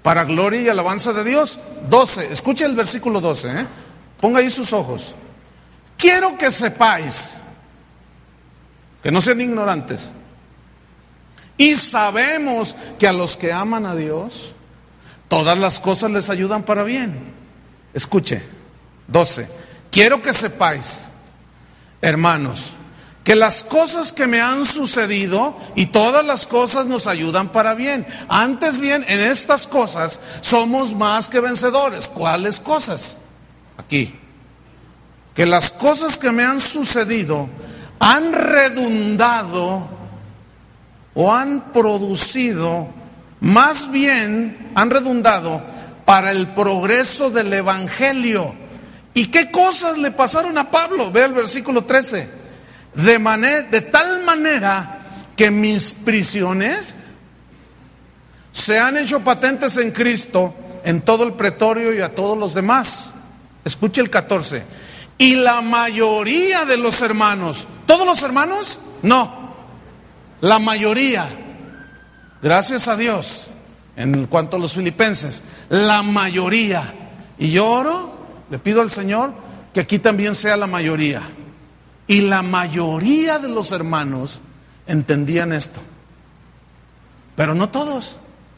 [SPEAKER 1] para gloria y alabanza de Dios. 12, escuche el versículo 12, ponga ahí sus ojos. Quiero que sepáis, que no sean ignorantes, y sabemos que a los que aman a Dios, todas las cosas les ayudan para bien. Escuche, 12, quiero que sepáis, hermanos, que las cosas que me han sucedido y todas las cosas nos ayudan para bien. Antes bien, en estas cosas somos más que vencedores. ¿Cuáles cosas? Aquí. Que las cosas que me han sucedido han redundado o han producido, más bien han redundado para el progreso del Evangelio. ¿Y qué cosas le pasaron a Pablo? Ve el versículo 13. De tal manera que mis prisiones se han hecho patentes en Cristo en todo el pretorio y a todos los demás. Escuche el 14. Y la mayoría de los hermanos, ¿todos los hermanos? No, la mayoría, gracias a Dios, en cuanto a los filipenses, la mayoría. Y yo oro, le pido al Señor que aquí también sea la mayoría. Y la mayoría de los hermanos entendían esto, pero no todos,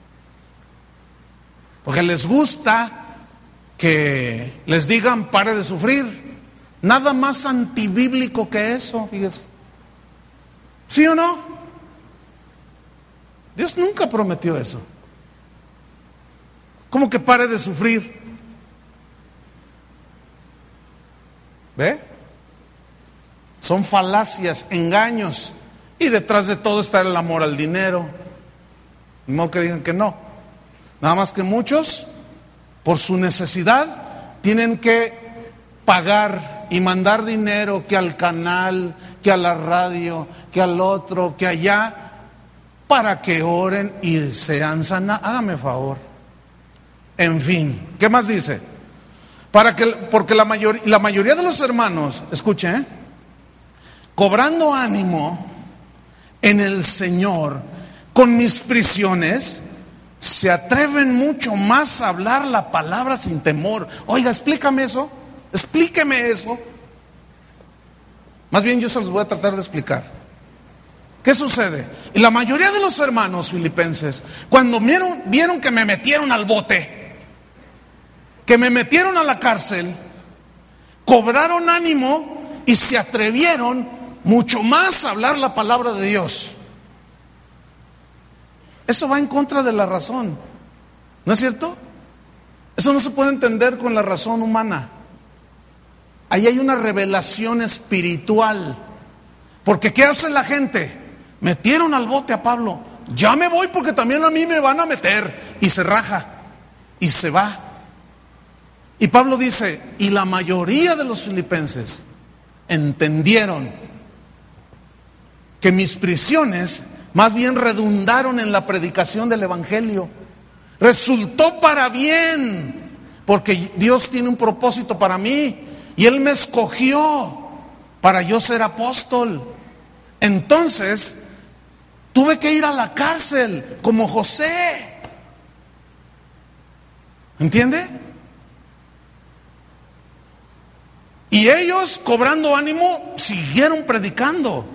[SPEAKER 1] porque les gusta que les digan pare de sufrir. Nada más antibíblico que eso, fíjese. ¿Sí o no? Dios nunca prometió eso. ¿Cómo que pare de sufrir? ¿Ve? Son falacias, engaños, y detrás de todo está el amor al dinero. No que digan que no. Nada más que muchos, por su necesidad, tienen que pagar y mandar dinero, que al canal, que a la radio, que al otro, que allá, para que oren y sean sanados. Hágame favor. En fin, ¿qué más dice? Porque la mayoría de los hermanos, escuche, cobrando ánimo en el Señor con mis prisiones, se atreven mucho más a hablar la palabra sin temor. Oiga, explíqueme eso. Más bien yo se los voy a tratar de explicar. ¿Qué sucede? Y la mayoría de los hermanos filipenses, cuando vieron que me metieron al bote, que me metieron a la cárcel, cobraron ánimo y se atrevieron mucho más a hablar la palabra de Dios. Eso va en contra de la razón, ¿no es cierto? Eso no se puede entender con la razón humana. Ahí hay una revelación espiritual. Porque ¿qué hace la gente? Metieron al bote a Pablo, ya me voy porque también a mí me van a meter. Y se raja y se va. Y Pablo dice, y la mayoría de los filipenses entendieron que mis prisiones más bien redundaron en la predicación del Evangelio. Resultó para bien, porque Dios tiene un propósito para mí y Él me escogió para yo ser apóstol. Entonces tuve que ir a la cárcel como José. ¿Entiende? Y ellos, cobrando ánimo, siguieron predicando.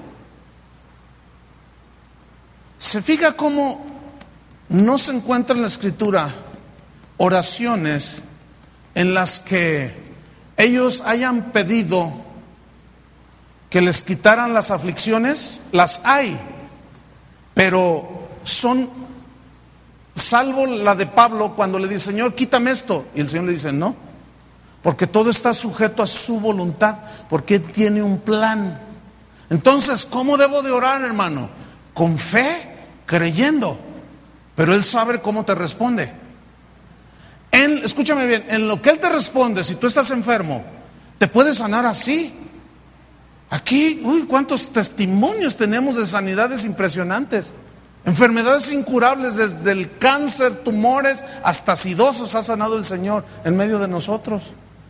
[SPEAKER 1] ¿Se fija cómo no se encuentra en la Escritura oraciones en las que ellos hayan pedido que les quitaran las aflicciones? Las hay, pero son, salvo la de Pablo cuando le dice, Señor, quítame esto, y el Señor le dice, no, porque todo está sujeto a su voluntad, porque Él tiene un plan. Entonces, ¿cómo debo de orar, hermano? Con fe, creyendo, pero Él sabe cómo te responde. Escúchame bien, en lo que Él te responde, si tú estás enfermo, te puede sanar así. Aquí, cuántos testimonios tenemos de sanidades impresionantes, enfermedades incurables, desde el cáncer, tumores, hasta acidosos ha sanado el Señor en medio de nosotros.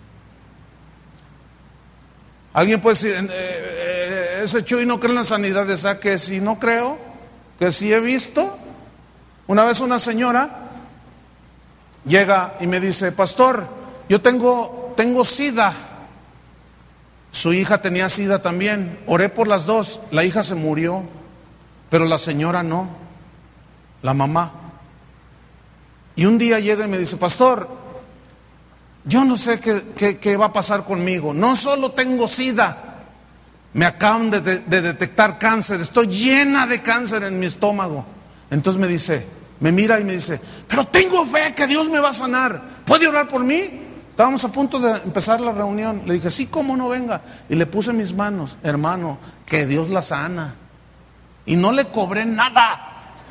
[SPEAKER 1] Alguien puede decir, ese Chuy no cree en la sanidad, o sea que si no creo, que si he visto. Una vez una señora llega y me dice, pastor, yo tengo SIDA. Su hija tenía SIDA también. Oré por las dos. La hija se murió, pero la señora no, la mamá. Y un día llega y me dice, pastor, yo no sé qué va a pasar conmigo. No solo tengo SIDA, me acaban de detectar cáncer. Estoy llena de cáncer en mi estómago. Entonces me mira y me dice, pero tengo fe que Dios me va a sanar. ¿Puede orar por mí? Estábamos a punto de empezar la reunión. Le dije, sí, cómo no, venga. Y le puse mis manos, hermano, que Dios la sana. Y no le cobré nada.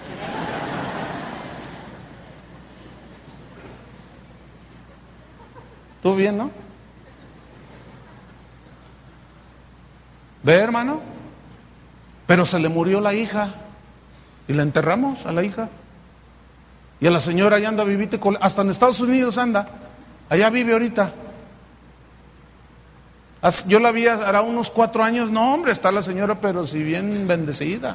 [SPEAKER 1] ¿Tú bien, no? ¿Ve, hermano? Pero se le murió la hija. Y la enterramos a la hija. Y a la señora allá anda vivite, hasta en Estados Unidos anda. Allá vive ahorita. Yo la vi hará unos 4 años. No, hombre, está la señora, pero si bien bendecida.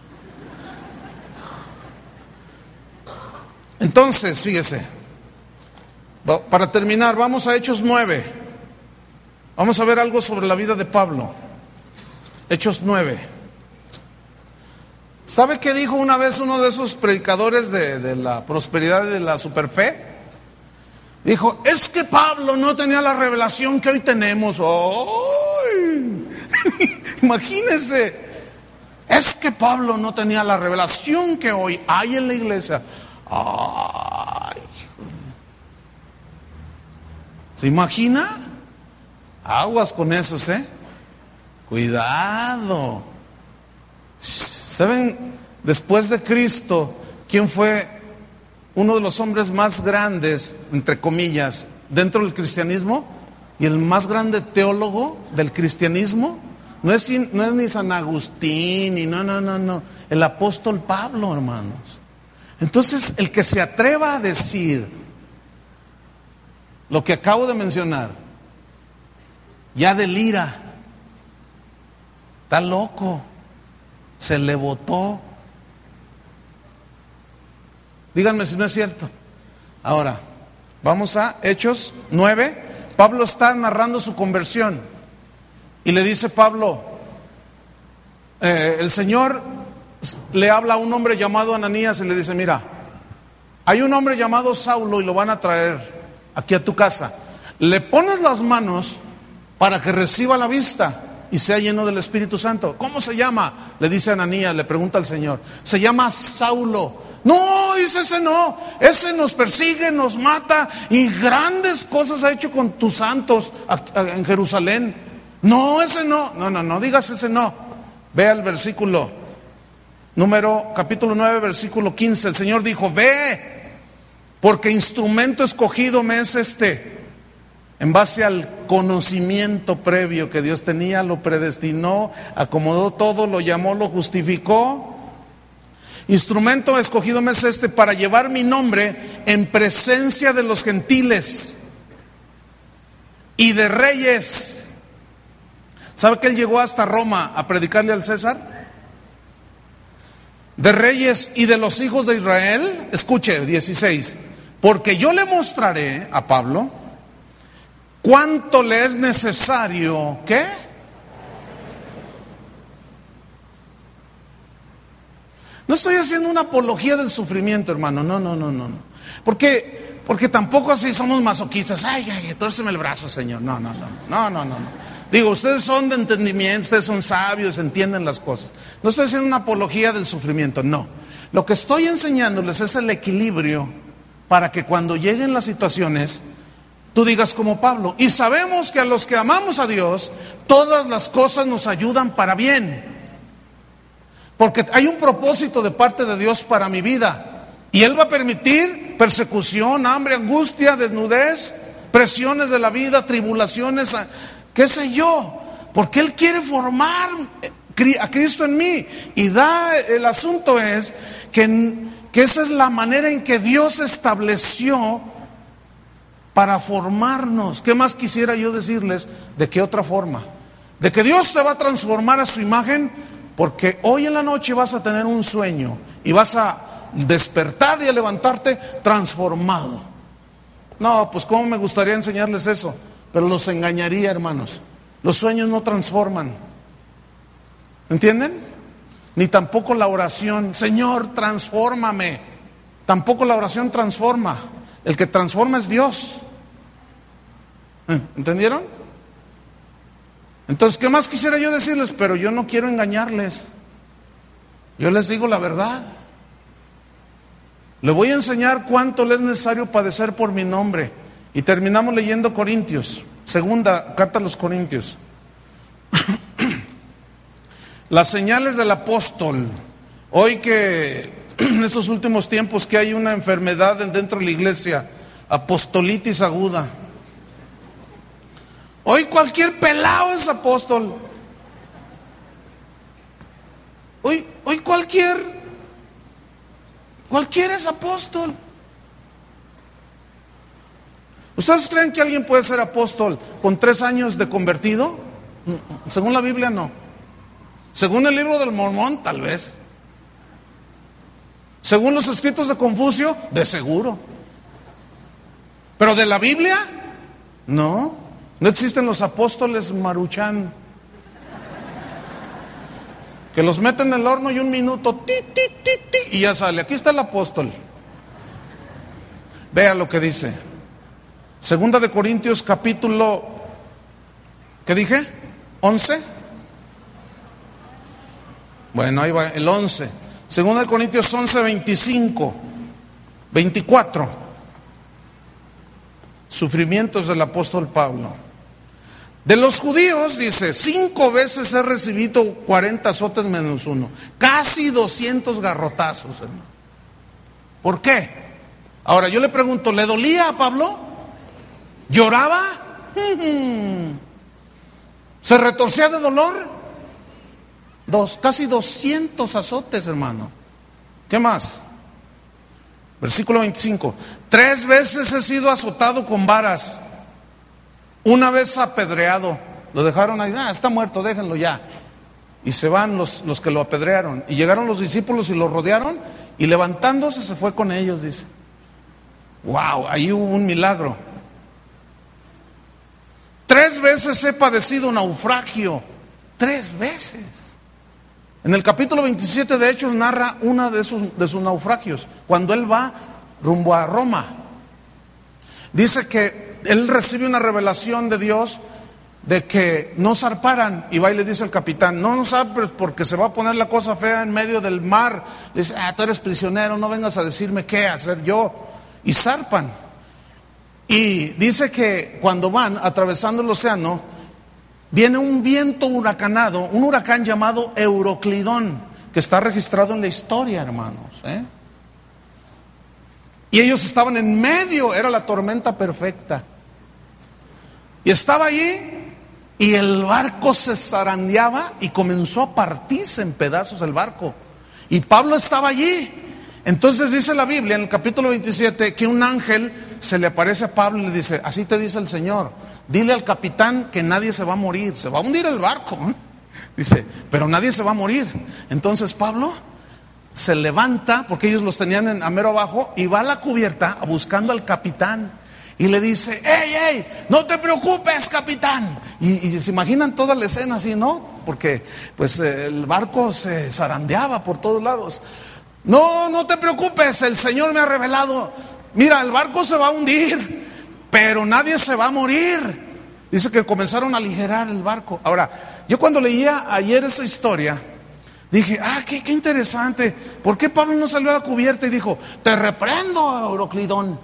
[SPEAKER 1] Entonces, fíjese, para terminar, vamos a Hechos 9. Vamos a ver algo sobre la vida de Pablo. Hechos 9. ¿Sabe qué dijo una vez uno de esos predicadores de la prosperidad y de la superfe? Dijo, es que Pablo no tenía la revelación que hoy tenemos. ¡Ay! Imagínense, es que Pablo no tenía la revelación que hoy hay en la iglesia. ¡Ay! ¿Se imagina? Aguas con eso, Cuidado. ¿Saben? Después de Cristo, ¿quién fue uno de los hombres más grandes, entre comillas, dentro del cristianismo? Y el más grande teólogo del cristianismo no es ni San Agustín, y no. El apóstol Pablo, hermanos. Entonces, el que se atreva a decir lo que acabo de mencionar, ya delira, está loco, se le botó. Díganme si no es cierto. Ahora, vamos a Hechos 9. Pablo está narrando su conversión. Y le dice Pablo, el Señor le habla a un hombre llamado Ananías y le dice, mira, hay un hombre llamado Saulo y lo van a traer aquí a tu casa. Le pones las manos para que reciba la vista y sea lleno del Espíritu Santo. ¿Cómo se llama? Le dice Ananías, le pregunta al Señor. Se llama Saulo. No, dice, ese no, ese nos persigue, nos mata y grandes cosas ha hecho con tus santos en Jerusalén. No, ese no, no digas ese no. Ve al versículo capítulo 9, versículo 15. El Señor dijo, ve, porque instrumento escogido me es en base al conocimiento previo que Dios tenía, lo predestinó, acomodó todo, lo llamó, lo justificó. Instrumento escogido me es para llevar mi nombre en presencia de los gentiles y de reyes. ¿Sabe que él llegó hasta Roma a predicarle al César? De reyes y de los hijos de Israel. Escuche, 16. Porque yo le mostraré a Pablo cuánto le es necesario, ¿qué? No estoy haciendo una apología del sufrimiento, hermano, no. Porque tampoco así somos masoquistas. Ay, tórceme el brazo, Señor. No. Digo, ustedes son de entendimiento, ustedes son sabios, entienden las cosas. No estoy haciendo una apología del sufrimiento, no. Lo que estoy enseñándoles es el equilibrio para que cuando lleguen las situaciones, tú digas como Pablo, y sabemos que a los que amamos a Dios, todas las cosas nos ayudan para bien. Porque hay un propósito de parte de Dios para mi vida. Y Él va a permitir persecución, hambre, angustia, desnudez, presiones de la vida, tribulaciones, qué sé yo. Porque Él quiere formar a Cristo en mí. Y el asunto es que esa es la manera en que Dios estableció para formarnos. ¿Qué más quisiera yo decirles? ¿De qué otra forma? De que Dios te va a transformar a su imagen. Porque hoy en la noche vas a tener un sueño y vas a despertar y a levantarte transformado. No, pues cómo me gustaría enseñarles eso, pero los engañaría, hermanos. Los sueños no transforman. ¿Entienden? Ni tampoco la oración, Señor, transfórmame. Tampoco la oración transforma. El que transforma es Dios. ¿Entendieron? Entonces, ¿qué más quisiera yo decirles? Pero yo no quiero engañarles. Yo les digo la verdad. Le voy a enseñar cuánto le es necesario padecer por mi nombre. Y terminamos leyendo Corintios, segunda carta a los Corintios. Las señales del apóstol. Hoy que en estos últimos tiempos que hay una enfermedad dentro de la iglesia, apostolitis aguda. Hoy cualquier pelado es apóstol. Hoy cualquiera es apóstol. ¿Ustedes creen que alguien puede ser apóstol con 3 años de convertido? Según la Biblia, no. Según el libro del Mormón, tal vez. Según los escritos de Confucio, de seguro. Pero de la Biblia, no. No existen los apóstoles maruchan, que los meten en el horno y 1 minuto, y ya sale. Aquí está el apóstol. Vea lo que dice. Segunda de Corintios capítulo, ¿qué dije? 11. Bueno, ahí va el 11. Segunda de Corintios 11, 25, 24. Sufrimientos del apóstol Pablo. De los judíos, dice, 5 veces he recibido 40 azotes menos 1. Casi 200 garrotazos, hermano. ¿Por qué? Ahora yo le pregunto, ¿le dolía a Pablo? ¿Lloraba? ¿Se retorcía de dolor? Casi 200 azotes, hermano. ¿Qué más? Versículo 25. 3 veces he sido azotado con varas. 1 vez apedreado. Lo dejaron ahí, está muerto, déjenlo ya. Y se van los que lo apedrearon. Y llegaron los discípulos y lo rodearon, y levantándose se fue con ellos, dice. Wow, ahí hubo un milagro. 3 veces he padecido naufragio. 3 veces. En el capítulo 27 de Hechos narra uno de sus naufragios, cuando él va rumbo a Roma. Dice que él recibe una revelación de Dios de que no zarparan, y va y le dice al capitán, no zarpes porque se va a poner la cosa fea en medio del mar. Dice, tú eres prisionero, no vengas a decirme qué hacer yo. Y zarpan. Y dice que cuando van atravesando el océano, viene un viento huracanado, un huracán llamado Euroclidón, que está registrado en la historia, hermanos, Y ellos estaban en medio, era la tormenta perfecta. Y estaba allí, y el barco se zarandeaba y comenzó a partirse en pedazos el barco. Y Pablo estaba allí. Entonces dice la Biblia en el capítulo 27 que un ángel se le aparece a Pablo y le dice, así te dice el Señor, dile al capitán que nadie se va a morir, se va a hundir el barco. Dice, pero nadie se va a morir. Entonces Pablo se levanta, porque ellos los tenían a mero abajo, y va a la cubierta buscando al capitán. Y le dice, ¡Ey, no te preocupes, capitán! Y se imaginan toda la escena así, ¿no? Porque pues el barco se zarandeaba por todos lados. No te preocupes, el Señor me ha revelado. Mira, el barco se va a hundir, pero nadie se va a morir. Dice que comenzaron a aligerar el barco. Ahora, yo cuando leía ayer esa historia, dije, qué interesante. ¿Por qué Pablo no salió a la cubierta y dijo, te reprendo, Euroclidón?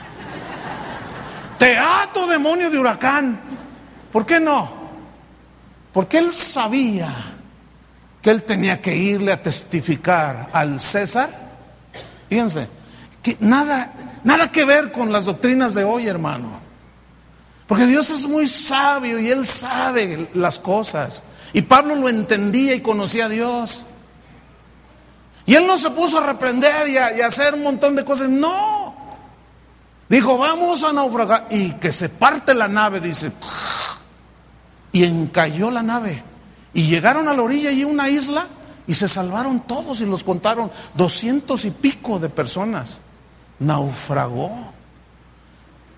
[SPEAKER 1] Te ato, demonio de huracán. ¿Por qué no? Porque él sabía que él tenía que irle a testificar al César. Fíjense, que nada que ver con las doctrinas de hoy, hermano. Porque Dios es muy sabio y Él sabe las cosas. Y Pablo lo entendía y conocía a Dios. Y él no se puso a reprender y a hacer un montón de cosas. No. Dijo, vamos a naufragar. Y que se parte la nave, dice. Y encalló la nave. Y llegaron a la orilla y una isla. Y se salvaron todos y los contaron 200 y pico de personas. Naufragó.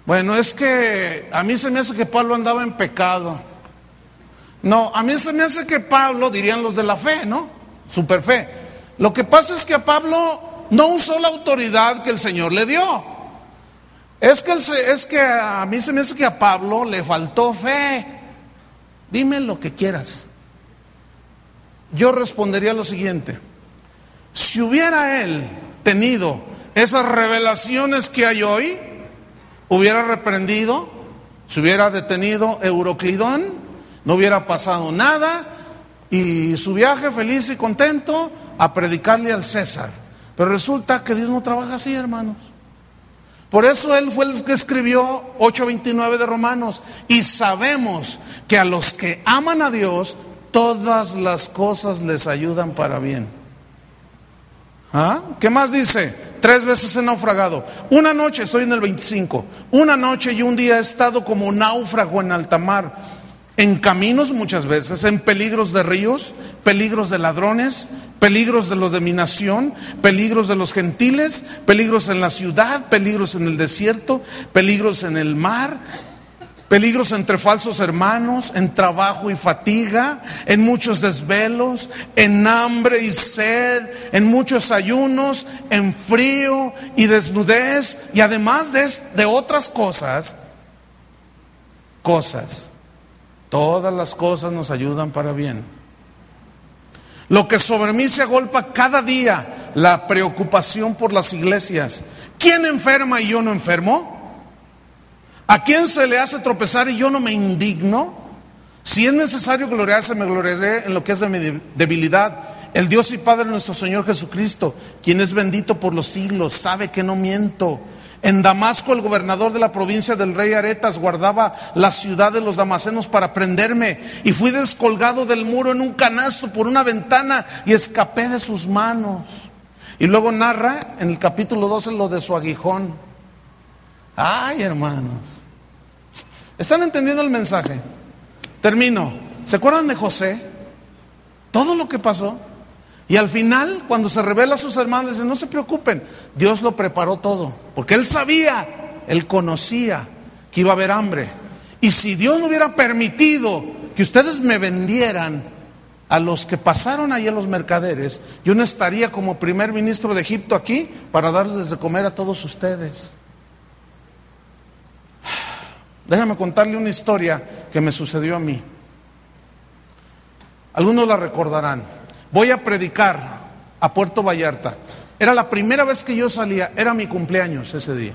[SPEAKER 1] Bueno, es que a mí se me hace que Pablo andaba en pecado. No, a mí se me hace que Pablo, dirían los de la fe, ¿no? Super fe. Lo que pasa es que a Pablo no usó la autoridad que el Señor le dio. Es que a mí se me hace que a Pablo le faltó fe. Dime lo que quieras. Yo respondería lo siguiente: si hubiera él tenido esas revelaciones que hay hoy, hubiera reprendido, se hubiera detenido Euroclidón, no hubiera pasado nada, y su viaje feliz y contento a predicarle al César. Pero resulta que Dios no trabaja así, hermanos. Por eso él fue el que escribió 8:29 de Romanos. Y sabemos que a los que aman a Dios, todas las cosas les ayudan para bien. ¿Ah? ¿Qué más dice? 3 veces he naufragado. Una noche, estoy en el 25. Una noche y un día he estado como náufrago en alta mar. En caminos muchas veces, en peligros de ríos, peligros de ladrones, peligros de los de mi nación, peligros de los gentiles, peligros en la ciudad, peligros en el desierto, peligros en el mar, peligros entre falsos hermanos, en trabajo y fatiga, en muchos desvelos, en hambre y sed, en muchos ayunos, en frío y desnudez, y además de otras cosas. Todas las cosas nos ayudan para bien. Lo que sobre mí se agolpa cada día, la preocupación por las iglesias. ¿Quién enferma y yo no enfermo? ¿A quién se le hace tropezar y yo no me indigno? Si es necesario gloriarse, me gloriaré en lo que es de mi debilidad. El Dios y Padre de nuestro Señor Jesucristo, quien es bendito por los siglos, sabe que no miento. En Damasco el gobernador de la provincia del rey Aretas guardaba la ciudad de los damascenos para prenderme, y fui descolgado del muro en un canasto por una ventana y escapé de sus manos. Y luego narra en el capítulo 12 lo de su aguijón. Ay, hermanos, ¿están entendiendo el mensaje? Termino. ¿Se acuerdan de José? Todo lo que pasó. Y al final, cuando se revela a sus hermanos, dice: no se preocupen, Dios lo preparó todo. Porque él sabía, él conocía que iba a haber hambre. Y si Dios no hubiera permitido que ustedes me vendieran a los que pasaron ahí a los mercaderes, yo no estaría como primer ministro de Egipto aquí para darles de comer a todos ustedes. Déjame contarle una historia que me sucedió a mí. Algunos la recordarán. Voy a predicar a Puerto Vallarta. Era la primera vez que yo salía, era mi cumpleaños ese día.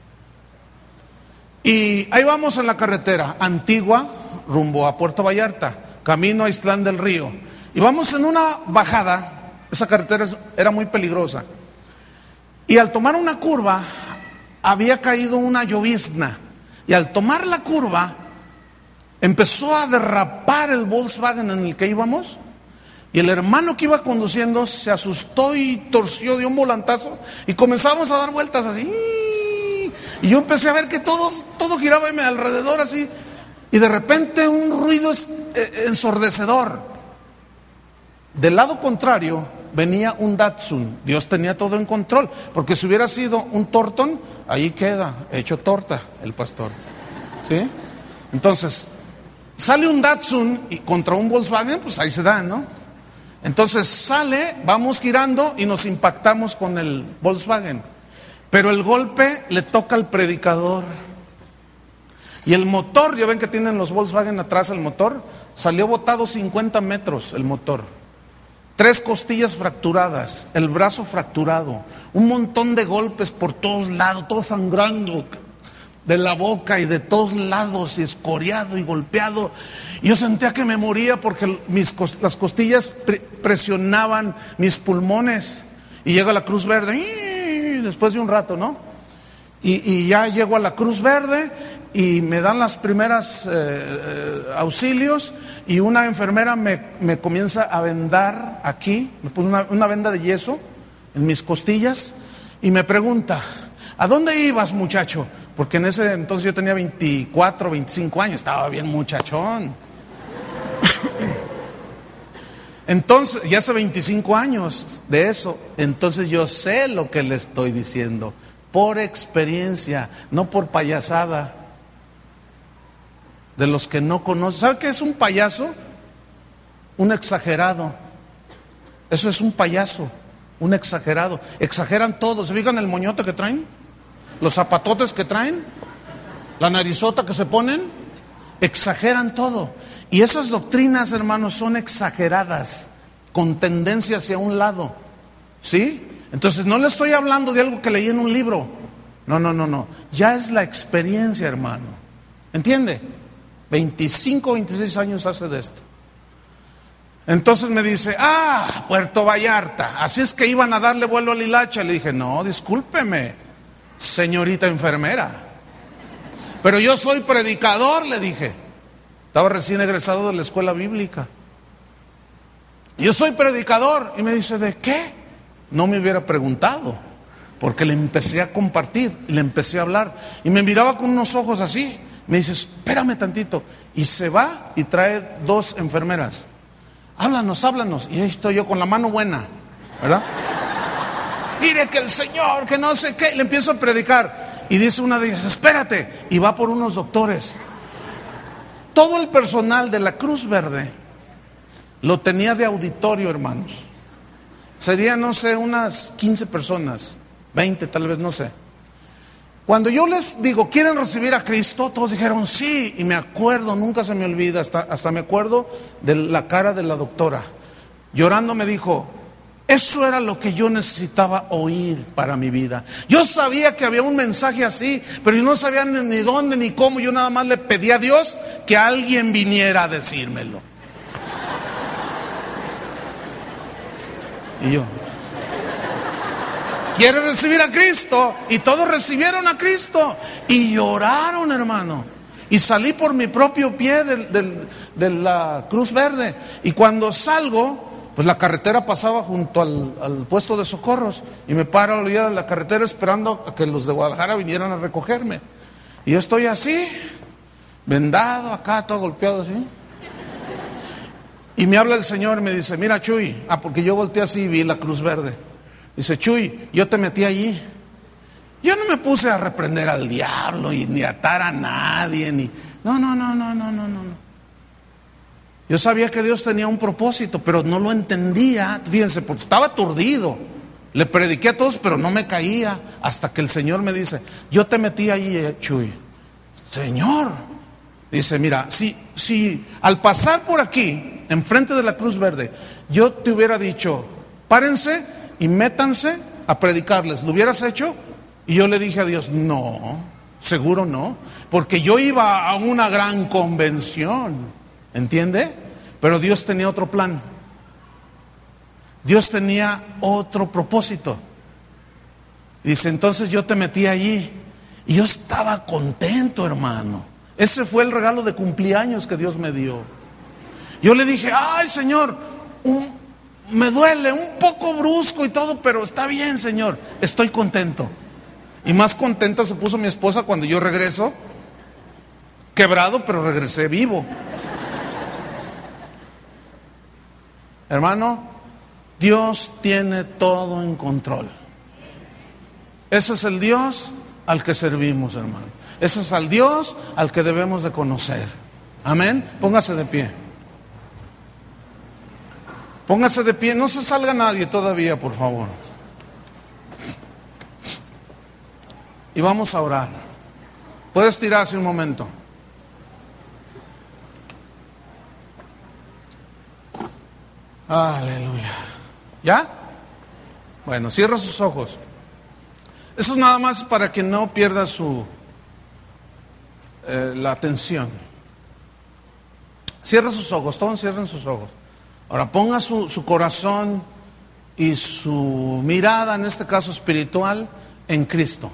[SPEAKER 1] Y ahí vamos en la carretera Antigua, rumbo a Puerto Vallarta, camino a Islán del Río. Y vamos en una bajada, esa carretera era muy peligrosa. Y al tomar una curva, había caído una llovizna. Y al tomar la curva, empezó a derrapar el Volkswagen en el que íbamos. Y el hermano que iba conduciendo se asustó y torció, dio un volantazo, y comenzamos a dar vueltas así. Y yo empecé a ver que todo giraba a mi alrededor así. Y de repente un ruido ensordecedor. Del lado contrario venía un Datsun. Dios tenía todo en control, porque si hubiera sido un Torton, ahí queda hecho torta el pastor. ¿Sí? Entonces, sale un Datsun y contra un Volkswagen, pues ahí se da, ¿no? Entonces sale, vamos girando y nos impactamos con el Volkswagen. Pero el golpe le toca al predicador. Y el motor, ya ven que tienen los Volkswagen atrás, el motor, salió botado 50 metros el motor. 3 costillas fracturadas, el brazo fracturado, un montón de golpes por todos lados, todo sangrando de la boca y de todos lados, y escoriado y golpeado. Y yo sentía que me moría porque las costillas presionaban mis pulmones. Y llega la Cruz Verde, y después de un rato, ¿no? Y ya llego a la Cruz Verde y me dan las primeras auxilios, y una enfermera me comienza a vendar aquí, me pone una venda de yeso en mis costillas y me pregunta: ¿a dónde ibas, muchacho? Porque en ese entonces yo tenía 24, 25 años, estaba bien muchachón. Entonces, ya hace 25 años de eso, entonces yo sé lo que le estoy diciendo. por experiencia, no por payasada. De los que no conocen. ¿Sabe qué es un payaso? Un exagerado. Eso es un payaso, un exagerado. Exageran todo. ¿Se fijan el moñote que traen? Los zapatotes que traen, la narizota que se ponen. Exageran todo. Y esas doctrinas, hermanos, son exageradas, con tendencia hacia un lado. ¿Sí? Entonces no le estoy hablando de algo que leí en un libro. No. Ya es la experiencia, hermano. ¿Entiende? 25, 26 años hace de esto. Entonces me dice, Puerto Vallarta, así es que iban a darle vuelo al hilacha. Le dije, no, discúlpeme, señorita enfermera, pero yo soy predicador, le dije. Estaba recién egresado de la escuela bíblica. Yo soy predicador. Y me dice, ¿de qué? No me hubiera preguntado, porque le empecé a compartir, le empecé a hablar, y me miraba con unos ojos así. Me dice, espérame tantito. Y se va y trae 2 enfermeras. Háblanos. Y ahí estoy yo con la mano buena, ¿verdad? Mire que el Señor, que no sé qué. Le empiezo a predicar. Y dice una de ellas, espérate. Y va por unos doctores. Todo el personal de la Cruz Verde lo tenía de auditorio, hermanos. Serían, no sé, unas 15 personas, 20 tal vez, no sé. Cuando yo les digo, ¿quieren recibir a Cristo? Todos dijeron sí, y me acuerdo, nunca se me olvida, hasta me acuerdo de la cara de la doctora. Llorando me dijo, eso era lo que yo necesitaba oír para mi vida. Yo sabía que había un mensaje así, pero yo no sabía ni dónde ni cómo. Yo nada más le pedí a Dios que alguien viniera a decírmelo. Y yo, ¿quiere recibir a Cristo? Y todos recibieron a Cristo y lloraron, hermano. Y salí por mi propio pie de la Cruz Verde. Y cuando salgo, pues la carretera pasaba junto al puesto de socorros. Y me paro a la orilla de la carretera esperando a que los de Guadalajara vinieran a recogerme. Y yo estoy así, vendado acá, todo golpeado así. Y me habla el Señor y me dice, mira Chuy, porque yo volteé así y vi la Cruz Verde. Dice, Chuy, yo te metí allí. Yo no me puse a reprender al diablo y ni atar a nadie, ni... No. Yo sabía que Dios tenía un propósito, pero no lo entendía, fíjense, porque estaba aturdido. Le prediqué a todos, pero no me caía, hasta que el Señor me dice, yo te metí allí, Chuy. Señor, dice, mira, si al pasar por aquí, enfrente de la Cruz Verde, yo te hubiera dicho, párense y métanse a predicarles, ¿lo hubieras hecho? Y yo le dije a Dios, no, seguro no, porque yo iba a una gran convención, ¿entiende? Pero Dios tenía otro plan, Dios tenía otro propósito. Dice, entonces yo te metí allí, y yo estaba contento, hermano. Ese fue el regalo de cumpleaños que Dios me dio. Yo le dije, ay Señor, me duele, un poco brusco y todo, pero está bien, Señor, estoy contento. Y más contenta se puso mi esposa cuando yo regreso, quebrado, pero regresé vivo. Hermano, Dios tiene todo en control. Ese es el Dios al que servimos, hermano. Ese es el Dios al que debemos de conocer. Amén. Póngase de pie. Póngase de pie, no se salga nadie todavía, por favor. Y vamos a orar. Puedes tirarse un momento. Aleluya. ¿Ya? Bueno, cierra sus ojos. Eso es nada más para que no pierda la atención. Cierra sus ojos, todos cierren sus ojos. Ahora ponga su corazón y su mirada, en este caso espiritual, en Cristo.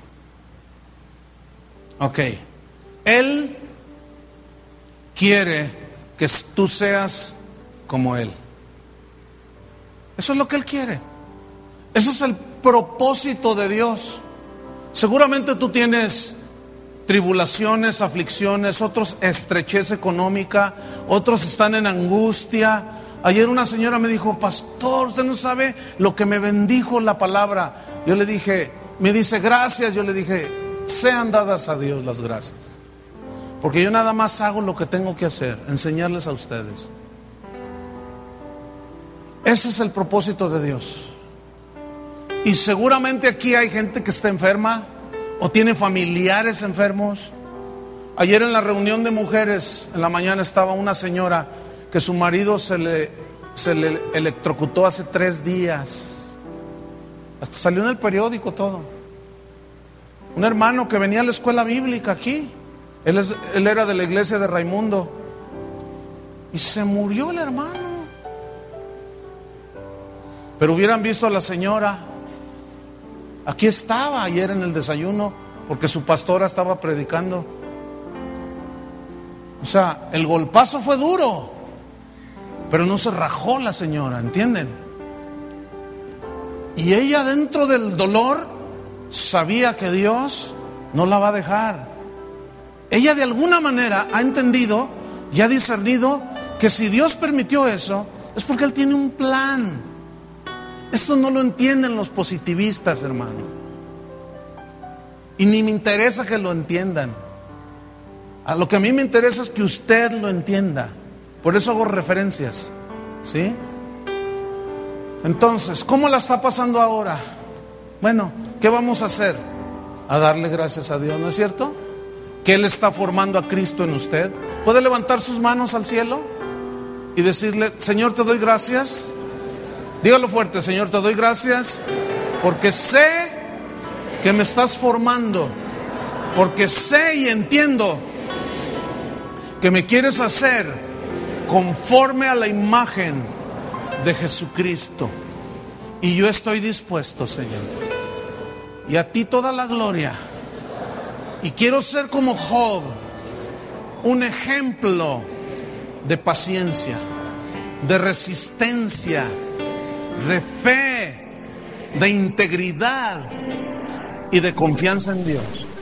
[SPEAKER 1] Ok. Él quiere que tú seas como Él. Eso es lo que Él quiere. Ese es el propósito de Dios. Seguramente tú tienes tribulaciones, aflicciones, otros estrechez económica, otros están en angustia. Ayer una señora me dijo, pastor, usted no sabe lo que me bendijo la palabra. Yo le dije, Me dice, gracias. Yo le dije, sean dadas a Dios las gracias. Porque yo nada más hago lo que tengo que hacer, enseñarles a ustedes. Ese es el propósito de Dios. Y seguramente aquí hay gente que está enferma o tiene familiares enfermos. Ayer en la reunión de mujeres, en la mañana estaba una señora que su marido se le electrocutó hace 3 días. Hasta salió en el periódico todo. Un hermano que venía a la escuela bíblica aquí. Él era de la iglesia de Raimundo. Y se murió el hermano. Pero hubieran visto a la señora. Aquí estaba ayer en el desayuno, porque su pastora estaba predicando. O sea, el golpazo fue duro, pero no se rajó la señora, ¿entienden? Y ella, dentro del dolor, sabía que Dios no la va a dejar. Ella de alguna manera ha entendido y ha discernido que si Dios permitió eso, es porque Él tiene un plan. Esto no lo entienden los positivistas, hermano. Y ni me interesa que lo entiendan. A lo que a mí me interesa es que usted lo entienda. Por eso hago referencias, ¿sí? Entonces, ¿cómo la está pasando ahora? Bueno, ¿qué vamos a hacer? A darle gracias a Dios, ¿no es cierto? Que Él está formando a Cristo en usted. ¿Puede levantar sus manos al cielo y decirle, Señor, te doy gracias? Dígalo fuerte, Señor, te doy gracias porque sé que me estás formando, porque sé y entiendo que me quieres hacer conforme a la imagen de Jesucristo. Y yo estoy dispuesto, Señor. Y a ti toda la gloria. Y quiero ser como Job, un ejemplo de paciencia, de resistencia, de fe, de integridad y de confianza en Dios.